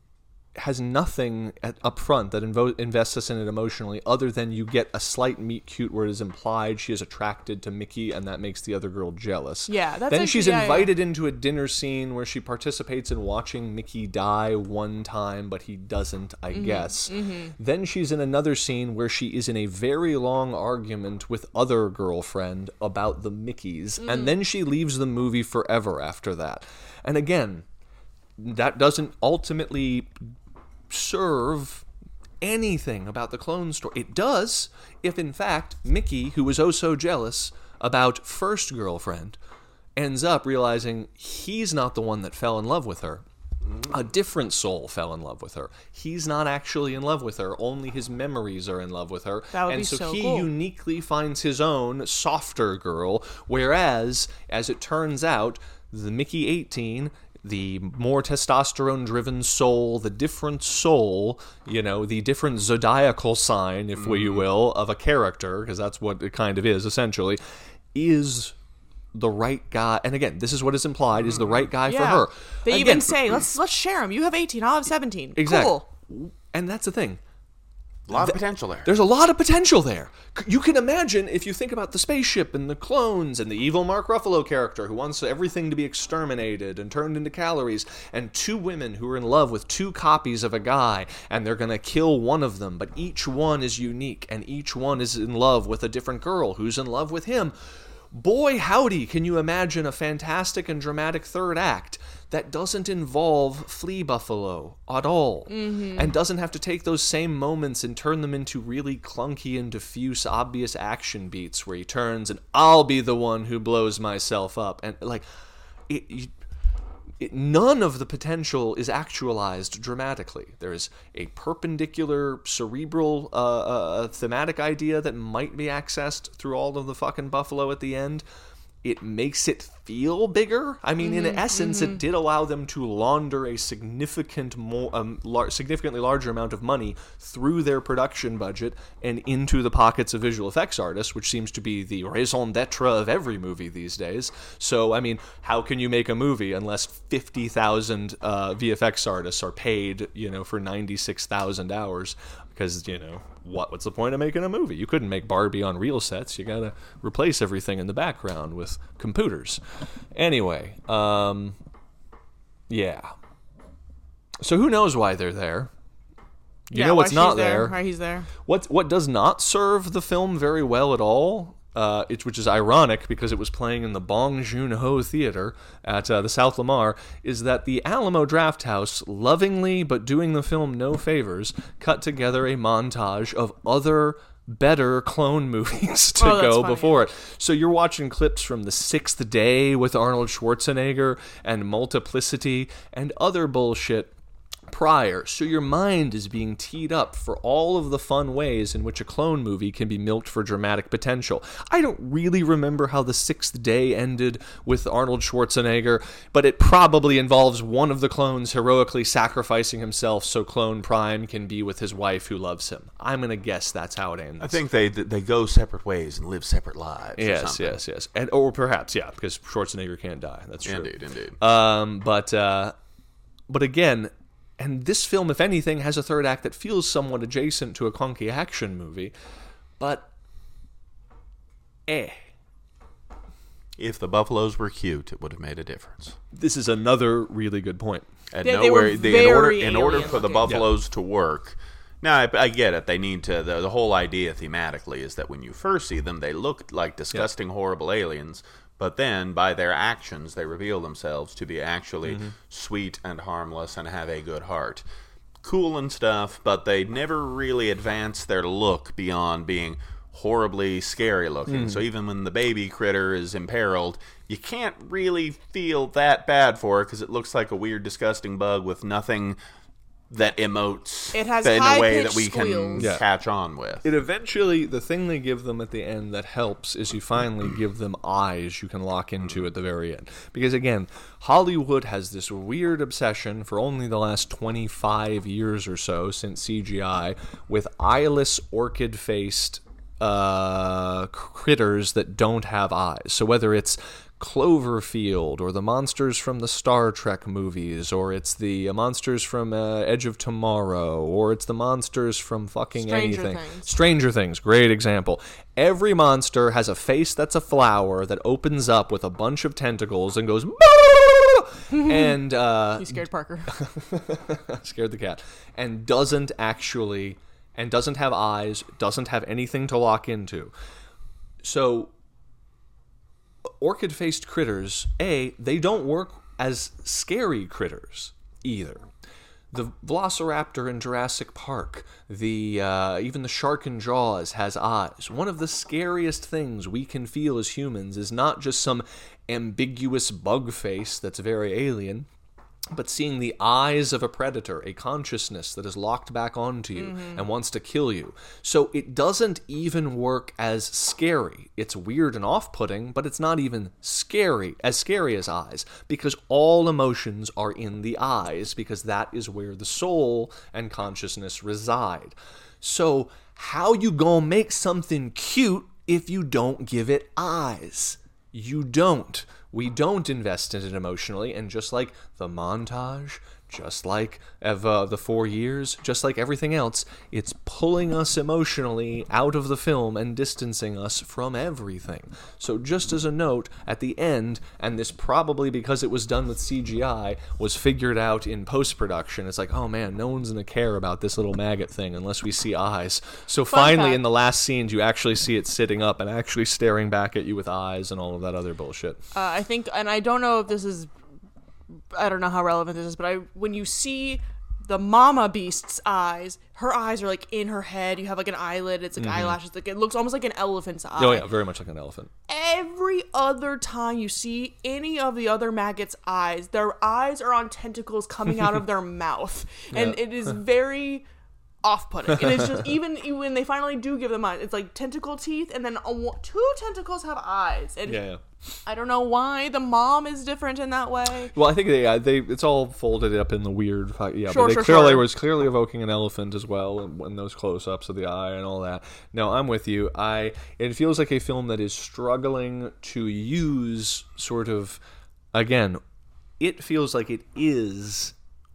has nothing at, up front that invo- invests us in it emotionally, other than you get a slight meet cute where it is implied she is attracted to Mickey, and that makes the other girl jealous. Yeah, that's then actually, she's yeah, invited yeah. into a dinner scene where she participates in watching Mickey die one time, but he doesn't, I mm-hmm, guess. Mm-hmm. Then she's in another scene where she is in a very long argument with other girlfriend about the Mickeys, mm. and then she leaves the movie forever after that. And again, that doesn't ultimately serve anything about the clone story. It does if, in fact, Mickey, who was oh so jealous about first girlfriend, ends up realizing he's not the one that fell in love with her. A different soul fell in love with her. He's not actually in love with her. Only his memories are in love with her. That would and be so, so he cool. uniquely finds his own softer girl, whereas, as it turns out, the Mickey eighteen, the more testosterone-driven soul, the different soul, you know, the different zodiacal sign, if mm. we will, of a character, because that's what it kind of is, essentially, is the right guy. And again, this is what is implied, is the right guy yeah. for her. They again, even say, let's let's share him. You have eighteen, I'll have seventeen. Exactly. Cool. And that's the thing. A lot of potential there. There's a lot of potential there. You can imagine, if you think about the spaceship and the clones and the evil Mark Ruffalo character who wants everything to be exterminated and turned into calories, and two women who are in love with two copies of a guy, and they're going to kill one of them, but each one is unique, and each one is in love with a different girl who's in love with him. Boy, howdy, can you imagine a fantastic and dramatic third act that doesn't involve Flea Buffalo at all, mm-hmm. and doesn't have to take those same moments and turn them into really clunky and diffuse, obvious action beats where he turns and I'll be the one who blows myself up. And, like, it... it It, none of the potential is actualized dramatically. There is a perpendicular, cerebral, uh, uh, thematic idea that might be accessed through all of the fucking Buffalo at the end. It makes it feel bigger. I mean, mm-hmm, in essence, mm-hmm. it did allow them to launder a significant, more, um, lar- significantly larger amount of money through their production budget and into the pockets of visual effects artists, which seems to be the raison d'etre of every movie these days. So, I mean, how can you make a movie unless fifty thousand uh, V F X artists are paid, you know, for ninety-six thousand hours? because, you know, what what's the point of making a movie? You couldn't make Barbie on real sets. You gotta replace everything in the background with computers. Anyway, um, yeah. So who knows why they're there? You yeah, know what's why not she's there? there? Why he's there? What what does not serve the film very well at all, uh, it, which is ironic because it was playing in the Bong Joon-ho Theater at uh, the South Lamar, is that the Alamo Drafthouse, lovingly but doing the film no favors, cut together a montage of other better clone movies to Oh, that's go funny. before it. So you're watching clips from The Sixth Day with Arnold Schwarzenegger and Multiplicity and other bullshit prior, so your mind is being teed up for all of the fun ways in which a clone movie can be milked for dramatic potential. I don't really remember how The Sixth Day ended with Arnold Schwarzenegger, but it probably involves one of the clones heroically sacrificing himself so Clone Prime can be with his wife who loves him. I'm going to guess that's how it ends. I think they they go separate ways and live separate lives. or Yes, something. yes, yes. And or perhaps, yeah, because Schwarzenegger can't die. That's true. Indeed, indeed. Um, but uh, but again, and this film, if anything, has a third act that feels somewhat adjacent to a clunky action movie, but eh. If the buffaloes were cute, it would have made a difference. This is another really good point. And They- they nowhere, were they- in order very in order alien for the looking. buffaloes to work. Now I, I get it. They need to. The, the whole idea thematically is that when you first see them, they look like disgusting, horrible aliens. But then, by their actions, they reveal themselves to be actually Mm-hmm. sweet and harmless and have a good heart. Cool and stuff, but they never really advance their look beyond being horribly scary looking. Mm. So even when the baby critter is imperiled, you can't really feel that bad for it because it looks like a weird, disgusting bug with nothing that emotes It has in a way that high-pitched we can squeals. Yeah. catch on with. It eventually, the thing they give them at the end that helps is you finally give them eyes you can lock into at the very end. Because again, Hollywood has this weird obsession for only the last twenty-five years or so since C G I with eyeless, orchid-faced uh, critters that don't have eyes. So whether it's Cloverfield, or the monsters from the Star Trek movies, or it's the uh, monsters from uh, Edge of Tomorrow, or it's the monsters from fucking Stranger anything. Things. Stranger Things, great example. Every monster has a face that's a flower that opens up with a bunch of tentacles and goes and uh, You scared Parker. scared the cat, and doesn't actually, and doesn't have eyes, doesn't have anything to lock into. So orchid-faced critters, A, they don't work as scary critters either. The Velociraptor in Jurassic Park, the uh, even the shark in Jaws has eyes. One of the scariest things we can feel as humans is not just some ambiguous bug face that's very alien, but seeing the eyes of a predator, a consciousness that is locked back onto you and wants to kill you. So it doesn't even work as scary. It's weird and off-putting, but it's not even scary, as scary as eyes, because all emotions are in the eyes, because that is where the soul and consciousness reside. So how you gonna make something cute if you don't give it eyes? You don't. We don't invest in it emotionally, and just like the montage, just like uh, the four years, just like everything else, it's pulling us emotionally out of the film and distancing us from everything. So just as a note, at the end, and this probably because it was done with C G I, was figured out in post-production, it's like, oh man, no one's going to care about this little maggot thing unless we see eyes. So Fun finally, fact. in the last scenes, you actually see it sitting up and actually staring back at you with eyes and all of that other bullshit. Uh, I think, and I don't know if this is, I don't know how relevant this is, but I when you see the mama beast's eyes, her eyes are like in her head. You have like an eyelid. It's like eyelashes. Like it looks almost like an elephant's eye. Oh yeah, very much like an elephant. Every other time you see any of the other maggots' eyes, their eyes are on tentacles coming out of their mouth, and Yeah. it is very off-putting. And it's just even when they finally do give them eyes, it's like tentacle teeth, and then a, two tentacles have eyes. And Yeah, yeah. I don't know why the mom is different in that way. Well, I think they, uh, they it's all folded up in the weird, yeah. Sure, but they sure, clearly sure. was clearly evoking an elephant as well, and when those close-ups of the eye and all that. No, I'm with you. I it feels like a film that is struggling to use sort of, again, it feels like it is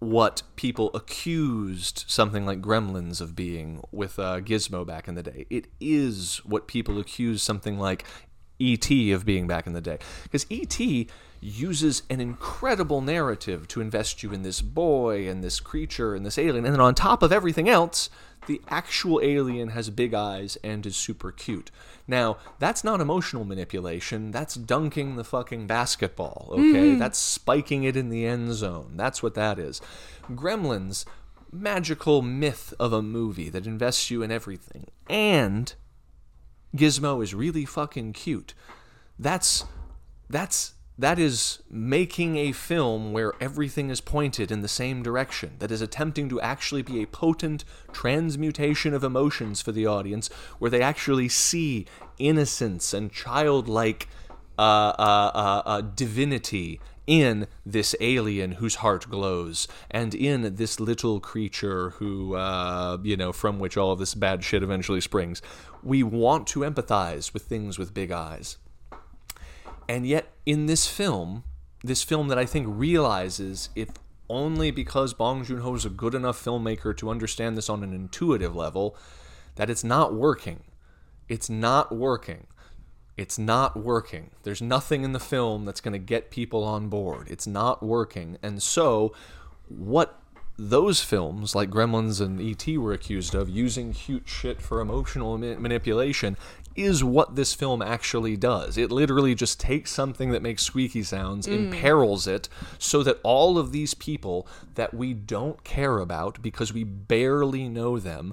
what people accused something like Gremlins of being with uh, Gizmo back in the day. It is what people accused something like E T of being back in the day. Because E T uses an incredible narrative to invest you in this boy and this creature and this alien. And then on top of everything else, the actual alien has big eyes and is super cute. Now, that's not emotional manipulation. That's dunking the fucking basketball, okay? Mm. That's spiking it in the end zone. That's what that is. Gremlins, magical myth of a movie that invests you in everything. And Gizmo is really fucking cute. That's that's that is making a film where everything is pointed in the same direction, that is attempting to actually be a potent transmutation of emotions for the audience, where they actually see innocence and childlike uh, uh, uh, uh, divinity in this alien whose heart glows, and in this little creature who, uh, you know, from which all of this bad shit eventually springs. We want to empathize with things with big eyes. And yet, in this film, this film that I think realizes, if only because Bong Joon-ho is a good enough filmmaker to understand this on an intuitive level, that it's not working. It's not working. It's not working. There's nothing in the film that's going to get people on board. It's not working. And so, what those films, like Gremlins and E T were accused of, using cute shit for emotional ma- manipulation, is what this film actually does. It literally just takes something that makes squeaky sounds, mm. imperils it, so that all of these people that we don't care about because we barely know them,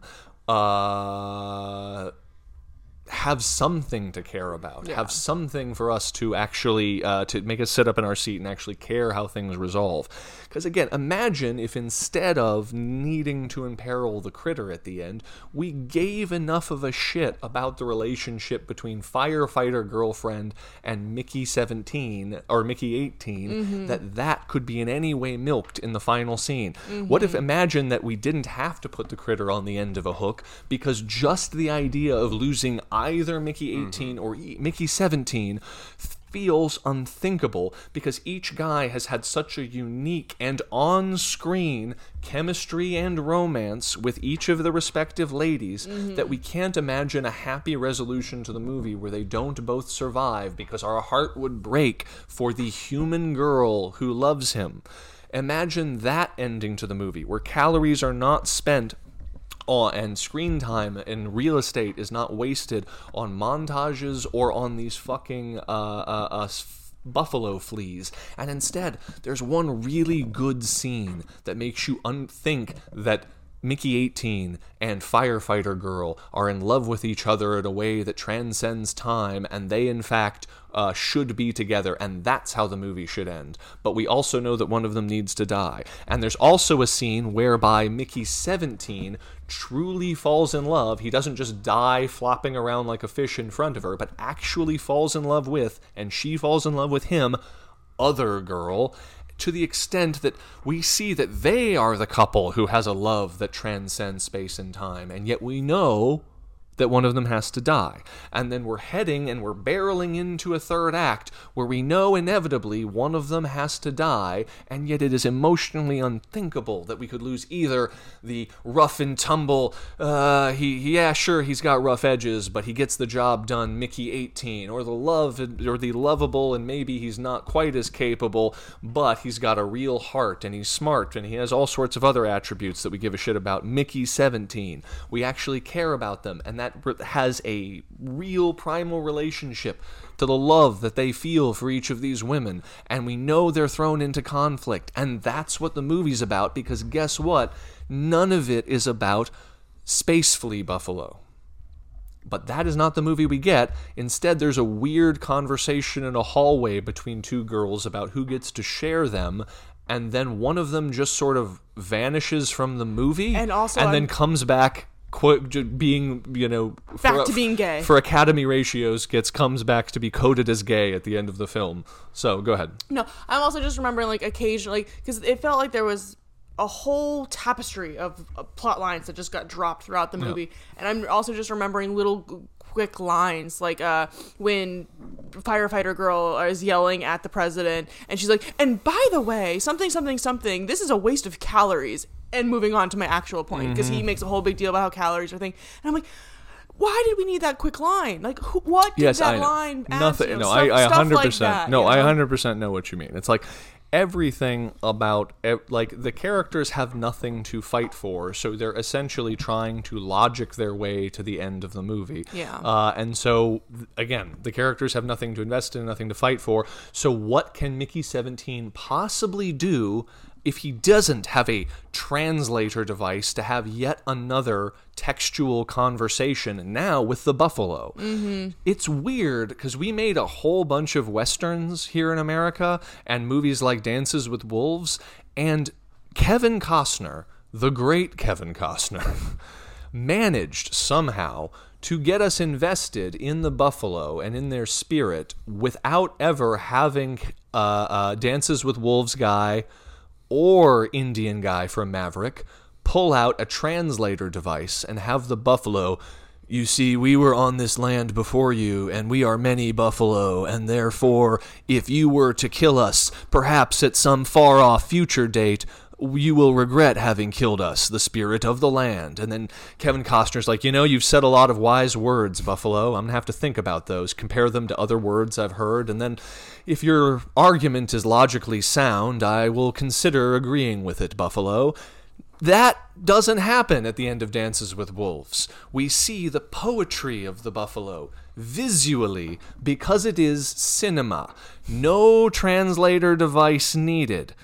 uh... have something to care about, yeah. have something for us to actually, uh, to make us sit up in our seat and actually care how things resolve. Because again, imagine if instead of needing to imperil the critter at the end, we gave enough of a shit about the relationship between firefighter girlfriend and Mickey seventeen, or Mickey eighteen, mm-hmm. that that could be in any way milked in the final scene. Mm-hmm. What if, imagine that we didn't have to put the critter on the end of a hook, because just the idea of losing either Mickey eighteen mm-hmm. or e- Mickey seventeen feels unthinkable, because each guy has had such a unique and on-screen chemistry and romance with each of the respective ladies mm-hmm. that we can't imagine a happy resolution to the movie where they don't both survive, because our heart would break for the human girl who loves him. Imagine that ending to the movie, where calories are not spent Oh, and screen time and real estate is not wasted on montages or on these fucking uh, uh, uh, buffalo fleas. And instead, there's one really good scene that makes you unthink that Mickey eighteen and Firefighter Girl are in love with each other in a way that transcends time, and they, in fact, uh, should be together, and that's how the movie should end. But we also know that one of them needs to die. And there's also a scene whereby Mickey seventeen truly falls in love. He doesn't just die flopping around like a fish in front of her, but actually falls in love with, and she falls in love with him, other girl, to the extent that we see that they are the couple who has a love that transcends space and time, and yet we know that one of them has to die. And then we're heading and we're barreling into a third act where we know inevitably one of them has to die, and yet it is emotionally unthinkable that we could lose either the rough and tumble, uh, he, yeah, sure, he's got rough edges, but he gets the job done, Mickey eighteen, or the love, or the lovable, and maybe he's not quite as capable, but he's got a real heart, and he's smart, and he has all sorts of other attributes that we give a shit about, Mickey seventeen. We actually care about them, and that has a real primal relationship to the love that they feel for each of these women, and we know they're thrown into conflict, and that's what the movie's about, because guess what? None of it is about Space Flea Buffalo. But that is not the movie we get. Instead, there's a weird conversation in a hallway between two girls about who gets to share them, and then one of them just sort of vanishes from the movie, and also and I'm- then comes back Qu- being, you know, back for, to being gay. For Academy ratios, gets comes back to be coded as gay at the end of the film. So, go ahead. No, I'm also just remembering, like, occasionally, because it felt like there was a whole tapestry of uh, plot lines that just got dropped throughout the movie. Yeah. And I'm also just remembering little quick lines, like uh, when firefighter girl is yelling at the president, and she's like, and by the way, something, something, something, this is a waste of calories, and moving on to my actual point, because Mm-hmm. he makes a whole big deal about how calories are a thing, and I'm like, why did we need that quick line? Like, who, what did Yes, that I know. line add Nothing. to? No, Stuff- I, I stuff hundred like percent. that, No, you I know? hundred percent know what you mean. It's like everything about ev- like the characters have nothing to fight for, so they're essentially trying to logic their way to the end of the movie. Yeah. Uh, and so th- again, the characters have nothing to invest in, nothing to fight for. So what can Mickey seventeen possibly do if he doesn't have a translator device to have yet another textual conversation now with the buffalo? Mm-hmm. It's weird because we made a whole bunch of westerns here in America and movies like Dances with Wolves, and Kevin Costner, the great Kevin Costner, managed somehow to get us invested in the buffalo and in their spirit without ever having uh, uh, Dances with Wolves guy or Indian guy from Maverick pull out a translator device and have the buffalo, you see, we were on this land before you, and we are many buffalo, and therefore, if you were to kill us, perhaps at some far-off future date, you will regret having killed us, the spirit of the land. And then Kevin Costner's like, you know, you've said a lot of wise words, Buffalo. I'm going to have to think about those, compare them to other words I've heard, and then if your argument is logically sound, I will consider agreeing with it, Buffalo. That doesn't happen at the end of Dances with Wolves. We see the poetry of the buffalo visually because it is cinema. No translator device needed.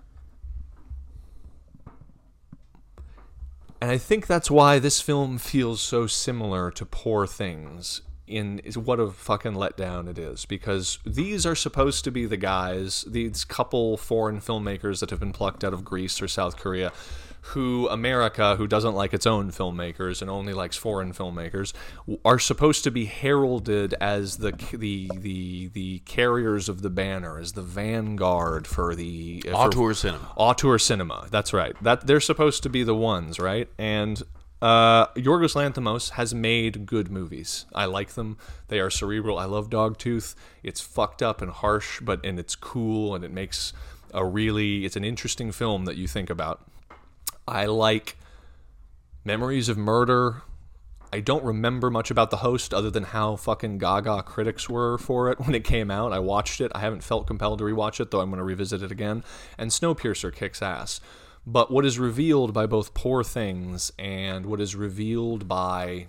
And I think that's why this film feels so similar to Poor Things in what a fucking letdown it is, because these are supposed to be the guys, these couple foreign filmmakers that have been plucked out of Greece or South Korea, who America, who doesn't like its own filmmakers and only likes foreign filmmakers, are supposed to be heralded as the the the the carriers of the banner, as the vanguard for the uh, Auteur cinema. Auteur cinema. That's right. That they're supposed to be the ones, right? And uh, Yorgos Lanthimos has made good movies. I like them. They are cerebral. I love Dogtooth. It's fucked up and harsh, but and it's cool, and it makes a really it's an interesting film that you think about. I like Memories of Murder. I don't remember much about The Host other than how fucking gaga critics were for it when it came out. I watched it. I haven't felt compelled to rewatch it, though I'm going to revisit it again. And Snowpiercer kicks ass. But what is revealed by both Poor Things and what is revealed by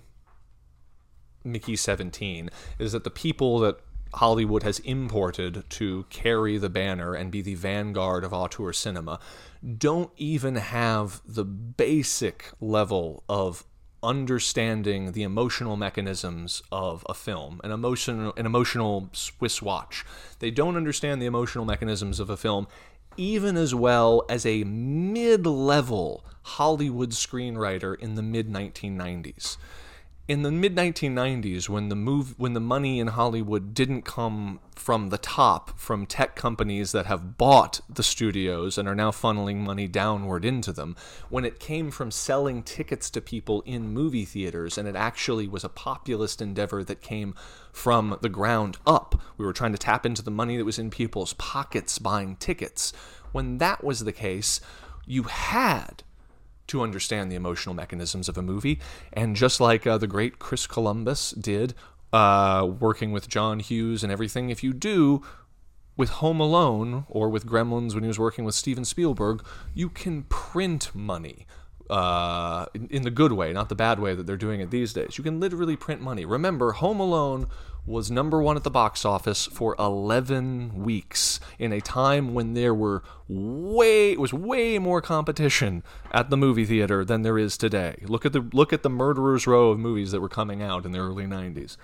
Mickey seventeen is that the people that Hollywood has imported to carry the banner and be the vanguard of auteur cinema don't even have the basic level of understanding the emotional mechanisms of a film, an emotional, an emotional Swiss watch. They don't understand the emotional mechanisms of a film even as well as a mid-level Hollywood screenwriter in the mid nineteen nineties. In the mid nineteen nineties, when the move, when the money in Hollywood didn't come from the top, from tech companies that have bought the studios and are now funneling money downward into them, when it came from selling tickets to people in movie theaters, and it actually was a populist endeavor that came from the ground up. We were trying to tap into the money that was in people's pockets buying tickets. When that was the case, you had to understand the emotional mechanisms of a movie, and just like uh, the great Chris Columbus did, uh, working with John Hughes and everything, if you do with Home Alone or with Gremlins when he was working with Steven Spielberg, you can print money. Uh, in, in the good way, not the bad way that they're doing it these days. You can literally print money. Remember, Home Alone was number one at the box office for eleven weeks in a time when there were way it was way more competition at the movie theater than there is today. Look at the look at the murderer's row of movies that were coming out in the early nineties.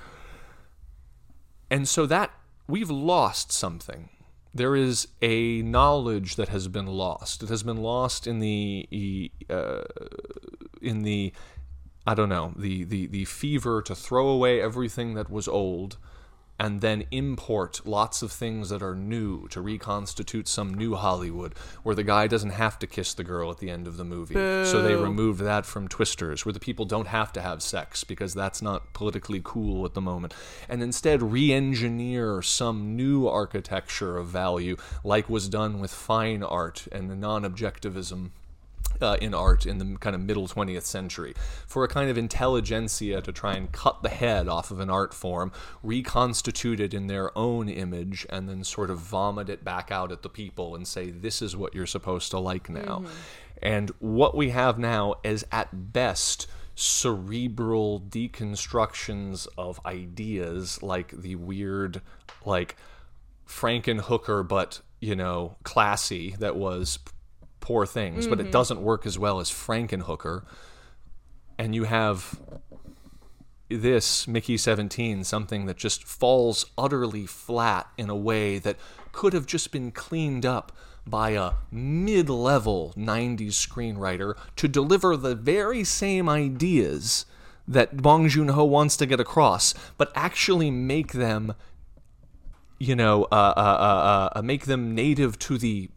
And so that we've lost something. There is a knowledge that has been lost. It has been lost in the uh, in the I don't know the, the the fever to throw away everything that was old and then import lots of things that are new to reconstitute some new Hollywood, where the guy doesn't have to kiss the girl at the end of the movie. Boo. So they removed that from Twisters, where the people don't have to have sex because that's not politically cool at the moment. And instead re-engineer some new architecture of value, like was done with fine art and the non-objectivism Uh, in art in the kind of middle twentieth century, for a kind of intelligentsia to try and cut the head off of an art form, reconstitute it in their own image, and then sort of vomit it back out at the people and say, this is what you're supposed to like now. Mm-hmm. And what we have now is at best cerebral deconstructions of ideas, like the weird, like, Frankenhooker, but, you know, classy, that was Poor Things, mm-hmm. but it doesn't work as well as Frankenhooker. And you have this, Mickey seventeen, something that just falls utterly flat in a way that could have just been cleaned up by a mid-level nineties screenwriter to deliver the very same ideas that Bong Joon-ho wants to get across, but actually make them, you know, uh, uh, uh, uh, make them native to the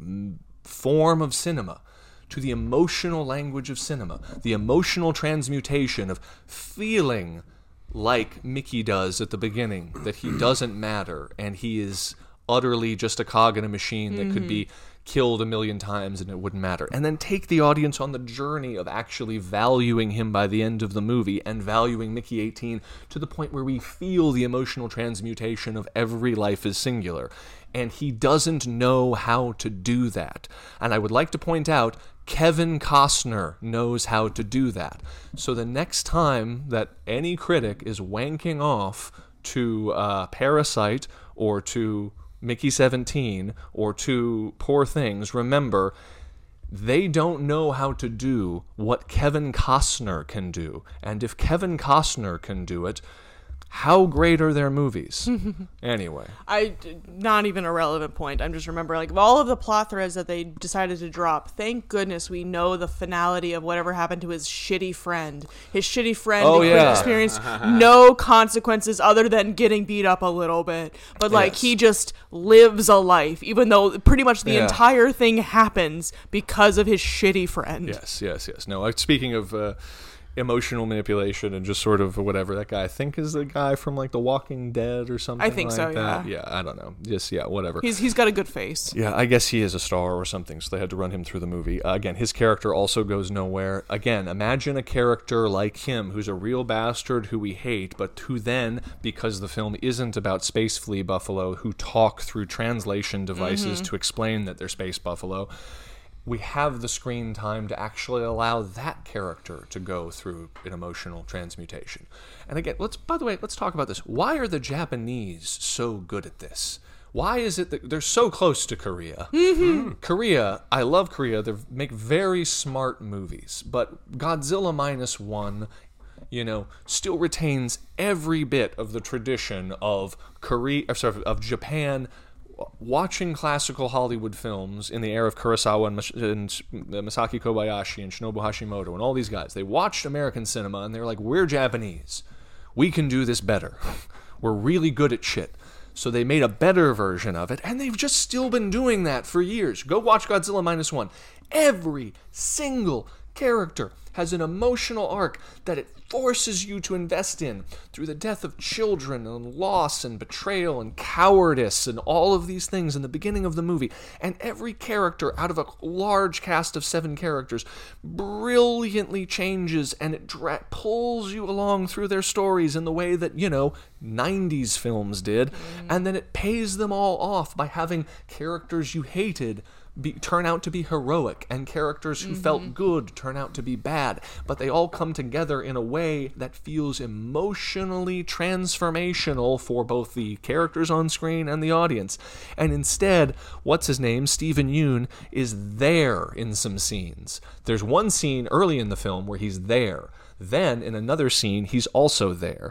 form of cinema, to the emotional language of cinema, the emotional transmutation of feeling like Mickey does at the beginning, that he doesn't matter and he is utterly just a cog in a machine that mm-hmm. could be killed a million times and it wouldn't matter. And then take the audience on the journey of actually valuing him by the end of the movie and valuing Mickey eighteen to the point where we feel the emotional transmutation of every life is singular. And he doesn't know how to do that. And I would like to point out, Kevin Costner knows how to do that. So the next time that any critic is wanking off to uh, Parasite or to Mickey seventeen or to Poor Things, remember, they don't know how to do what Kevin Costner can do. And if Kevin Costner can do it, how great are their movies? Anyway. I, not even a relevant point. I'm just remembering, like, of all of the plot threads that they decided to drop, thank goodness we know the finality of whatever happened to his shitty friend. His shitty friend oh, yeah. experienced no consequences other than getting beat up a little bit. But, like, yes. he just lives a life, even though pretty much the yeah. entire thing happens because of his shitty friend. Yes, yes, yes. No, like, speaking of Uh, emotional manipulation and just sort of whatever, that guy I think is the guy from like The Walking Dead or something. I think like so, that. yeah. Yeah, I don't know. Just yeah, whatever. He's he's got a good face. Yeah, I guess he is a star or something, so they had to run him through the movie. Uh, again, his character also goes nowhere. Again, imagine a character like him who's a real bastard who we hate, but who then, because the film isn't about space flea buffalo who talk through translation devices mm-hmm. to explain that they're space buffalo, we have the screen time to actually allow that character to go through an emotional transmutation. And again, let's, by the way, let's talk about this. Why are the Japanese so good at this? Why is it that they're so close to Korea? Mm-hmm. Korea, I love Korea. They make very smart movies, but Godzilla Minus One, you know, still retains every bit of the tradition of Korea, or sorry, of Japan watching classical Hollywood films in the era of Kurosawa and, Mas- and Masaki Kobayashi and Shinobu Hashimoto and all these guys. They watched American cinema and they're like, we're Japanese. We can do this better. We're really good at shit. So they made a better version of it, and they've just still been doing that for years. Go watch Godzilla Minus One. Every single character has an emotional arc that it forces you to invest in through the death of children and loss and betrayal and cowardice and all of these things in the beginning of the movie. And every character out of a large cast of seven characters brilliantly changes, and it dra- pulls you along through their stories in the way that, you know, nineties films did. Mm. And then it pays them all off by having characters you hated Be, turn out to be heroic, and characters who mm-hmm. felt good turn out to be bad, but they all come together in a way that feels emotionally transformational for both the characters on screen and the audience. And instead, what's his name, Steven Yeun, is there in some scenes. There's one scene early in the film where he's there. Then, in another scene, he's also there.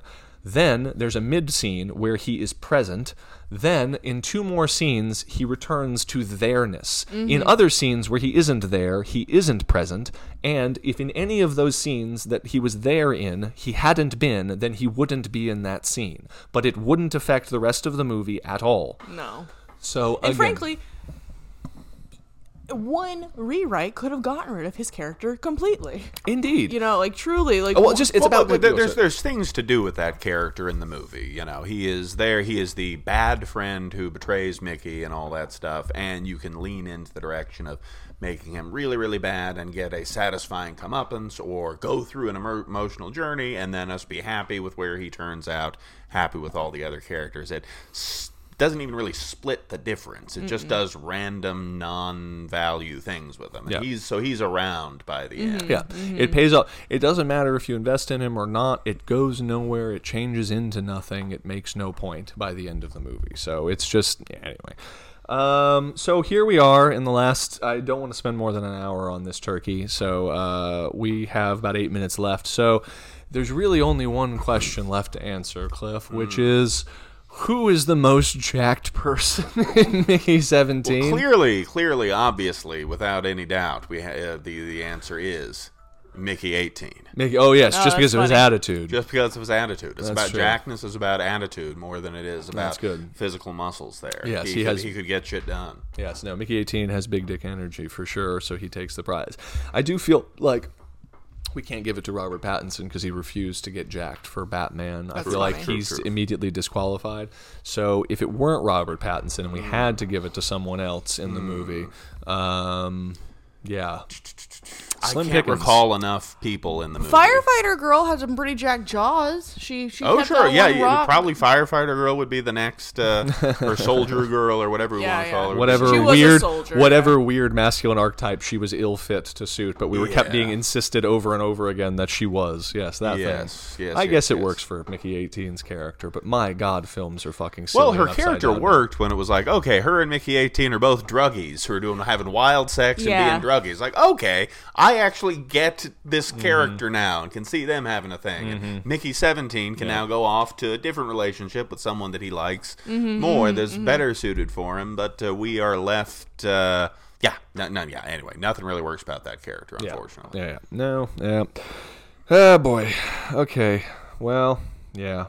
Then there's a mid scene where he is present. Then in two more scenes, he returns to there-ness. Mm-hmm. In other scenes where he isn't there, he isn't present. And if in any of those scenes that he was there in, he hadn't been, then he wouldn't be in that scene. But it wouldn't affect the rest of the movie at all. No. So, and again, frankly, one rewrite could have gotten rid of his character completely. Indeed. You know, like truly, like well, just it's well, about well, like, there, there's there's things to do with that character in the movie. You know, he is there. He is the bad friend who betrays Mickey and all that stuff, and you can lean into the direction of making him really, really bad and get a satisfying comeuppance, or go through an emo- emotional journey and then us be happy with where he turns out, happy with all the other characters. It st- doesn't even really split the difference. It Mm-mm. just does random non-value things with him. And yeah. he's so he's around by the mm-hmm. end. Yeah, mm-hmm. It pays off. It doesn't matter if you invest in him or not. It goes nowhere. It changes into nothing. It makes no point by the end of the movie. So it's just yeah, anyway. Um, so here we are in the last. I don't want to spend more than an hour on this turkey. So uh, we have about eight minutes left. So there's really only one question left to answer, Cliff, mm. which is, who is the most jacked person in Mickey seventeen? Well, clearly, clearly, obviously, without any doubt, we ha- uh, the the answer is Mickey eighteen. Mickey, oh yes, oh, just because funny. of his attitude. Just because of his attitude. It's That's about true. jackness. It's about attitude more than it is about good. physical muscles. There, Yes, he, he could, has- he could get shit done. Yes, no, Mickey eighteen has big dick energy for sure, so he takes the prize. I do feel like we can't give it to Robert Pattinson because he refused to get jacked for Batman. That's I feel like funny. he's True, true. immediately disqualified. So if it weren't Robert Pattinson and we had to give it to someone else in the Mm. movie, um, yeah. I Slim can't Pickens. recall enough people in the movie. Firefighter girl had some pretty jacked jaws. She she Oh kept sure, that yeah, one yeah, rock. probably firefighter girl would be the next, uh, or soldier girl, or whatever we Yeah, want to yeah. call her. Whatever She was a weird, soldier, whatever weird masculine archetype she was ill fit to suit, but we were kept Yeah. being insisted over and over again that she was. Yes, that Yes, thing. yes, I yes, guess it yes. works for Mickey eighteen's character, but my God, films are fucking silly. Well, her and upside character down. worked when it was like, okay, her and Mickey eighteen are both druggies who are doing having wild sex and Yeah. being druggies. Like, okay, I actually get this character now and can see them having a thing. And Mickey seventeen can Yeah. now go off to a different relationship with someone that he likes Mm-hmm, more, that's better suited for him. But uh, we are left. Uh, yeah, no, no, yeah. Anyway, nothing really works about that character, Yeah. unfortunately. Yeah, yeah. No, yeah. Oh, boy. Okay. Well, yeah.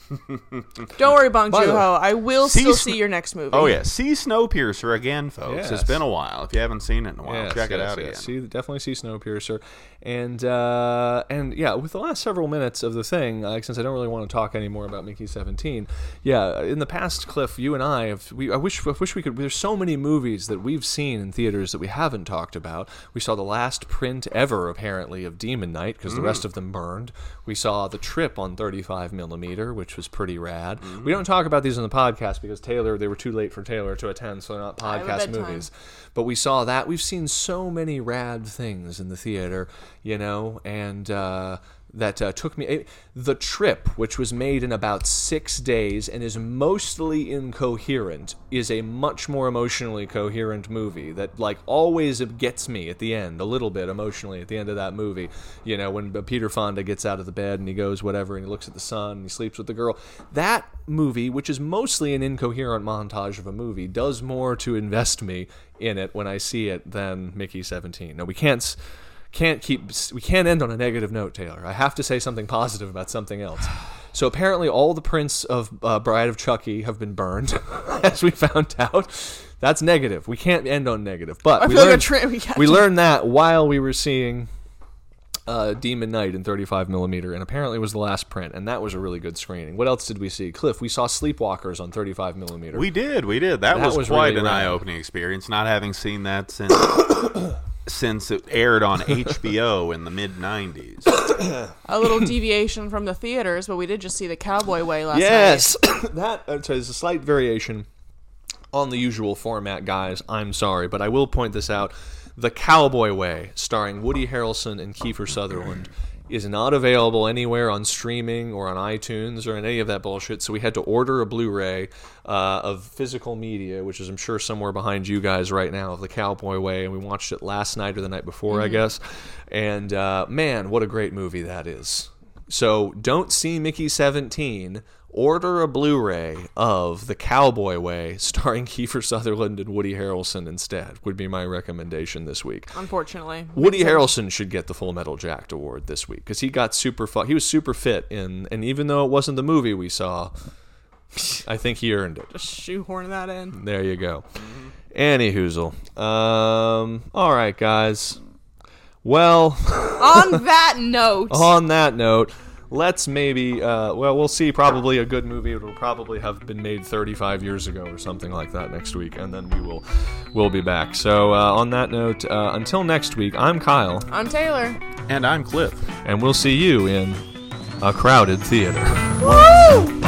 Don't worry, Bong By the Joon-ho. I will See still Sn- see your next movie. Oh yeah, see Snowpiercer again, folks. Yes. It's been a while. If you haven't seen it in a while, Yes, check it yes, out yes. again. See, definitely see Snowpiercer, and uh, and yeah, with the last several minutes of the thing, like since I don't really want to talk anymore about Mickey seventeen, yeah, in the past, Cliff, you and I have, we, I wish, I wish we could. There's so many movies that we've seen in theaters that we haven't talked about. We saw the last print ever, apparently, of Demon Knight because Mm. the rest of them burned. We saw The Trip on thirty-five millimeter, which was pretty rad. We don't talk about these on the podcast because Taylor, they were too late for Taylor to attend, so they're not I have a podcast bedtime. movies. But we saw that. We've seen so many rad things in the theater, you know, and uh, that uh, took me... It, the Trip, which was made in about six days and is mostly incoherent, is a much more emotionally coherent movie that, like, always gets me at the end, a little bit emotionally at the end of that movie. You know, when Peter Fonda gets out of the bed and he goes whatever and he looks at the sun and he sleeps with the girl. That movie, which is mostly an incoherent montage of a movie, does more to invest me in it when I see it than Mickey seventeen. No, we can't... s- Can't keep. We can't end on a negative note, Taylor. I have to say something positive about something else. So apparently, all the prints of uh, Bride of Chucky have been burned, as we found out. That's negative. We can't end on negative. But I we feel like a learned, tra- we got we to- learned that while we were seeing uh, Demon Knight in thirty-five millimeter, and apparently it was the last print, and that was a really good screening. What else did we see? Cliff, we saw Sleepwalkers on thirty-five millimeter. We did, we did. That, That was, was quite really an rad. eye-opening experience, not having seen that since since it aired on H B O in the mid nineties. a little deviation from the theaters, but we did just see The Cowboy Way last Yes, that uh, so there's a slight variation on the usual format, guys. I'm sorry, but I will point this out. The Cowboy Way, starring Woody Harrelson and Kiefer Sutherland, is not available anywhere on streaming or on iTunes or any of that bullshit. So we had to order a Blu-ray uh, of physical media, which is I'm sure somewhere behind you guys right now, of The Cowboy Way, and we watched it last night or the night before, I guess. And uh, man, what a great movie that is. So don't see Mickey seventeen. Order a Blu-ray of The Cowboy Way, starring Kiefer Sutherland and Woody Harrelson instead, would be my recommendation this week. Unfortunately. Woody Harrelson should get the Full Metal Jacket award this week, because he got super fu- he was super fit, in, and even though it wasn't the movie we saw, I think he earned it. Just shoehorn that in. There you go. Mm-hmm. Anywhoozle. Um, all right, guys. Well... On that note... On that note... Let's maybe, uh, well, we'll see probably a good movie. It'll probably have been made thirty-five years ago or something like that next week, and then we will we'll be back. So uh, on that note, uh, until next week, I'm Kyle. I'm Taylor. And I'm Cliff. And we'll see you in A Crowded Theater. Woo!